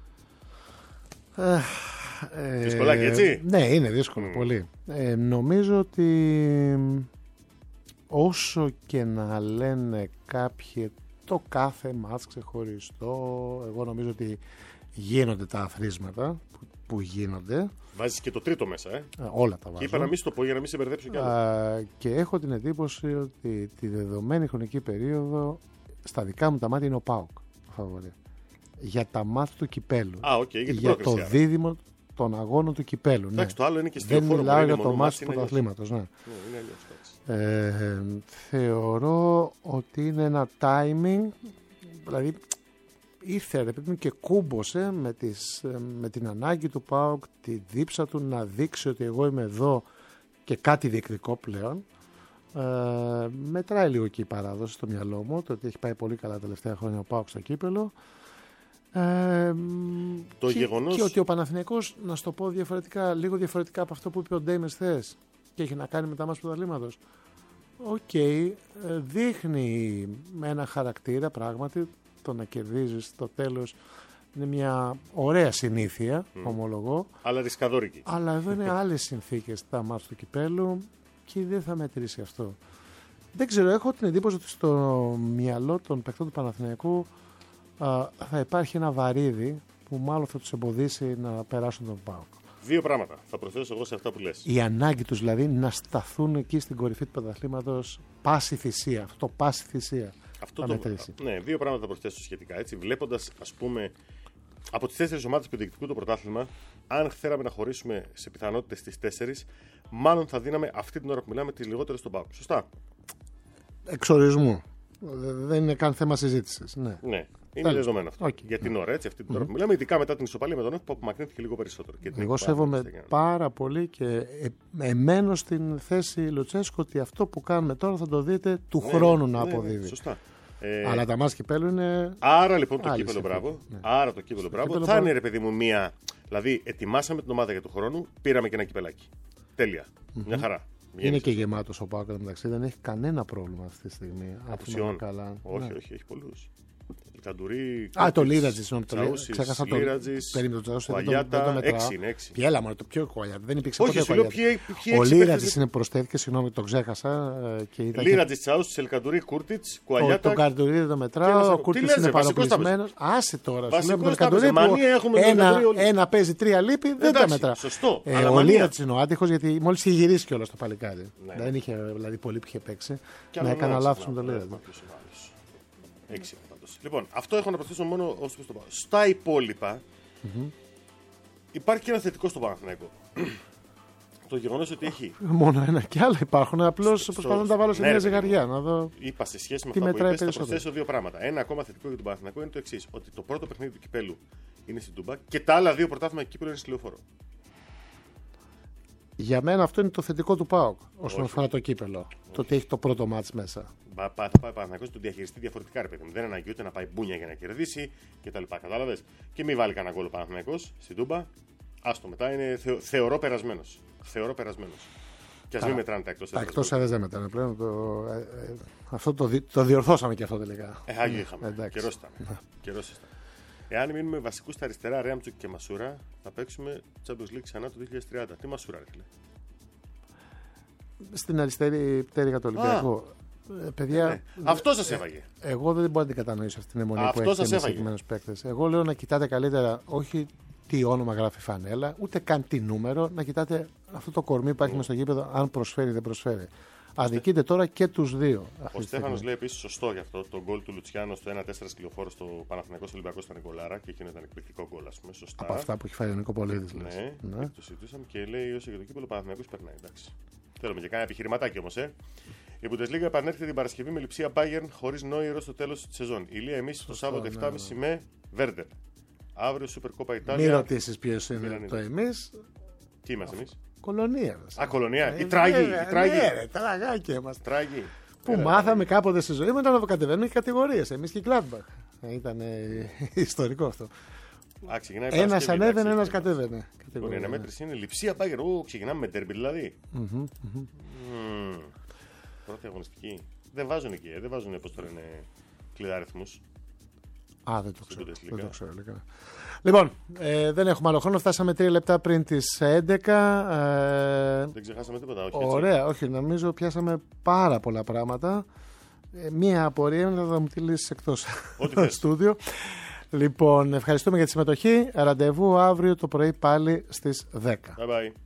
Δυσκολάκι, έτσι. Ναι, είναι δύσκολο πολύ. Νομίζω ότι όσο και να λένε κάποιοι το κάθε μάτς ξεχωριστό, εγώ νομίζω ότι γίνονται τα αθροίσματα που γίνονται. Βάζεις και το τρίτο μέσα, όλα τα βάζω. Και είπα να μην στο πω για να μην σε μπερδέψω κι άλλο. Και έχω την εντύπωση ότι τη δεδομένη χρονική περίοδο στα δικά μου τα μάτια είναι ο ΠΑΟΚ φαβορί. Για τα μάτια του κυπέλου. Για το δίδυμο των αγώνων του κυπέλου. Εντάξει, ναι. Το άλλο είναι και δεν μιλάω για το μάτια του πρωταθλήματος. Ναι. Θεωρώ ότι είναι ένα timing, δηλαδή ήρθε ρε παιδί μου και κούμπωσε με την ανάγκη του ΠΑΟΚ, τη δίψα του να δείξει ότι εγώ είμαι εδώ και κάτι διεκδικώ πλέον. Μετράει λίγο και η παράδοση στο μυαλό μου, το ότι έχει πάει πολύ καλά τα τελευταία χρόνια ο ΠΑΟΚ στο κύπελο. Το γεγονός... Και ότι ο Παναθηναϊκός, να σου το πω διαφορετικά, λίγο διαφορετικά από αυτό που είπε ο Ντέιμες χθες και έχει να κάνει με τα μάτς του πρωταθλήματος. Δείχνει με ένα χαρακτήρα πράγματι το να κερδίζεις στο τέλος. Είναι μια ωραία συνήθεια, ομολογώ. Αλλά ρισκαδόρικη. Αλλά εδώ είναι άλλες συνθήκες τα μάτς του κυπέλου και δεν θα μετρήσει αυτό. Δεν ξέρω, έχω την εντύπωση ότι στο μυαλό των παικτών του Παναθηναϊκού θα υπάρχει ένα βαρύδι που μάλλον θα τους εμποδίσει να περάσουν τον ΠΑΟΚ. Δύο πράγματα θα προσθέσω εγώ σε αυτά που λες. Η ανάγκη τους δηλαδή να σταθούν εκεί στην κορυφή του πρωταθλήματος πάση θυσία. Αυτό το πάση θυσία. Ναι, δύο πράγματα θα προσθέσω σχετικά. Βλέποντας, ας πούμε, από τις 4 ομάδες που διεκδικούν το πρωτάθλημα, αν θέλαμε να χωρίσουμε σε πιθανότητες τις 4, μάλλον θα δίναμε αυτή την ώρα που μιλάμε τις λιγότερες στον ΠΑΟΚ. Σωστά. Εξορισμού. Δεν είναι καν θέμα συζήτησης. Ναι. Είναι δεδομένο αυτό. Για την ώρα, αυτή την ώρα που μιλάμε, ειδικά μετά την ισοπαλία με τον ΕΦ που απομακρύνθηκε λίγο περισσότερο. Εγώ σέβομαι πάρα πολύ και εμένω στην θέση Λουτσέσκου ότι αυτό που κάνουμε τώρα θα το δείτε του χρόνου να αποδίδει. Σωστά. Αλλά τα μάτς κυπέλου είναι. Άρα λοιπόν το κύπελο μπράβο. Άρα το κύπελο μπράβο. Θα είναι, ρε παιδί μου, μία. Δηλαδή, ετοιμάσαμε την ομάδα για του χρόνου, πήραμε και ένα κυπελάκι. Τέλεια. Μια χαρά. Είναι και γεμάτος ο ΠΑΟΚ μεταξύ, δεν έχει κανένα πρόβλημα αυτή τη στιγμή. Απουσιών. Όχι, έχει πολλούς. Λικαντουρί. Το Λίρατζης. Ξέχασα το Λίρατζης. Κουαλιάτα. 6 είναι. Έλα μόνο, το πιο Κουαλιάτα. Δεν υπήρξε ποτέ Κουαλιάτα. Ο Λίρατζης είναι προσθέθηκε, συγγνώμη, το ξέχασα. Λίρατζης, Τσαούσης, Ελκαντουρί, Κούρτιτς, Κουαλιάτα. Το Καρντουρί δεν το μετράω. Ο Κούρτιτς είναι παροπλισμένος. Άσε τώρα. Ένα παίζει 3 λείπει, δεν τα μετρά. Σωστό. Ο Λίρατζης είναι ο άτυχος γιατί μόλις είχε γυρίσει κιόλας το παλικάρι. Δεν είχε δηλαδή πολύ που είχε παίξει. Να έκανα λάθος με το Λίρατζη. 6. Λοιπόν, αυτό έχω να προσθέσω μόνο ως προς το πάω. Στα υπόλοιπα, υπάρχει και ένα θετικό στο Παναθηναϊκό. Το γεγονός ότι έχει. Μόνο ένα και άλλα υπάρχουν. Απλώς προσπαθώ να τα βάλω σε μια ζυγαριά. Να δω. Είπα σε σχέση με αυτό που είπες, θα προσθέσω δύο πράγματα. Ένα ακόμα θετικό για τον Παναθηναϊκό είναι το εξής: ότι το πρώτο παιχνίδι του κυπέλου είναι στην Τούμπα και τα άλλα δύο πρωτάθλημα κύπελου είναι στη Λεωφόρο. Για μένα αυτό είναι το θετικό του ΠΑΟΚ όσον αφορά το κύπελο. Όχι. Το ότι έχει το πρώτο μάτς μέσα. Θα πάει ο Παναθηναϊκός το διαχειριστεί διαφορετικά, ρε παιδί μου. Δεν αναγκεί ούτε να πάει μπούνια για να κερδίσει κτλ. Κατάλαβες. Και μην βάλει κανένα γκολ ο Παναθηναϊκός στην Τούμπα. Άστο μετά είναι θεωρώ περασμένος. Και ας μην μετράνε τα εκτός έδρας. Τα εκτός έδρας δεν μετράνε πλέον. Αυτό το διορθώσαμε και αυτό τελικά. Άγιο είχαμε. Καιρός ήταν. Εάν μείνουμε βασικούς στα αριστερά, Ρέαμτσουκ και Μασούρα, θα παίξουμε Champions League ξανά το 2030. Τι Μασούρα, ρε φίλε. Στην αριστερή πτέρυγα του Ολυμπιακού. Παιδιά, αυτό σας έβαγε. Εγώ δεν μπορώ να την κατανοήσω αυτή την αιμονή που έχετε με συγκεκριμένους παίκτες. Εγώ λέω να κοιτάτε καλύτερα όχι τι όνομα γράφει φανέλα, ούτε καν τι νούμερο, να κοιτάτε αυτό το κορμί που υπάρχει μες στο γήπεδο, αν προσφέρει ή δεν προσφέρει. Αδικείται τώρα και τους δύο. Ο Στέφανος λέει επίσης σωστό γι' αυτό. Το γκολ του Λουτσιάνο στο 1-4 σκυλοφόρο στο Παναθηναϊκός Ολυμπιακός ήταν γκολάρα και εκείνο ήταν εκπληκτικό γκολ, ας πούμε. Σωστά. Από αυτά που έχει φάει ο Νικοπολίδης. Ναι, το συζητήσαμε και λέει όσο για το κύπελο Παναθηναϊκός περνάει. Εντάξει. Θέλουμε και κάνα επιχειρηματάκι όμως, Η Bundesliga επανέρχεται την Παρασκευή με λειψία Bayern χωρίς Νόιρο στο τέλος της σεζόν. Ηλία εμείς το Σάββατο 7.30 με Βέρντερ. Αύριο Super Coppa Italia. Μην ρωτήσεις ποιος είναι το εμείς. Τι είμαστε εμείς. Κολονία. Κολονία. Η Τράγη. Ναι, τραγάκι είμαστε. Τράγη. Που μάθαμε κάποτε στη ζωή μετά να κατεβαίνουμε και κατηγορίες. Εμείς και η Gladbach. Ήταν ιστορικό αυτό. Ένας ανέβαινε, ένας κατέβαινε. Η αναμέτρηση είναι λειψία Bayern. Ξεκινάμε με ντέρμπι δηλαδή. Πρώτη αγωνιστική. Δεν βάζουν εκεί, δεν βάζουν πώς το λένε κλειδαριθμούς. Δεν το ξέρω. Λοιπόν, δεν έχουμε άλλο χρόνο. Φτάσαμε 3 λεπτά πριν τις 11. Δεν ξεχάσαμε τίποτα, όχι. Ωραία, όχι. Νομίζω πιάσαμε πάρα πολλά πράγματα. Μία απορία είναι θα μου τη λύσεις εκτός στούντιο. Λοιπόν, ευχαριστούμε για τη συμμετοχή. Ραντεβού αύριο το πρωί πάλι στις 10. Bye bye.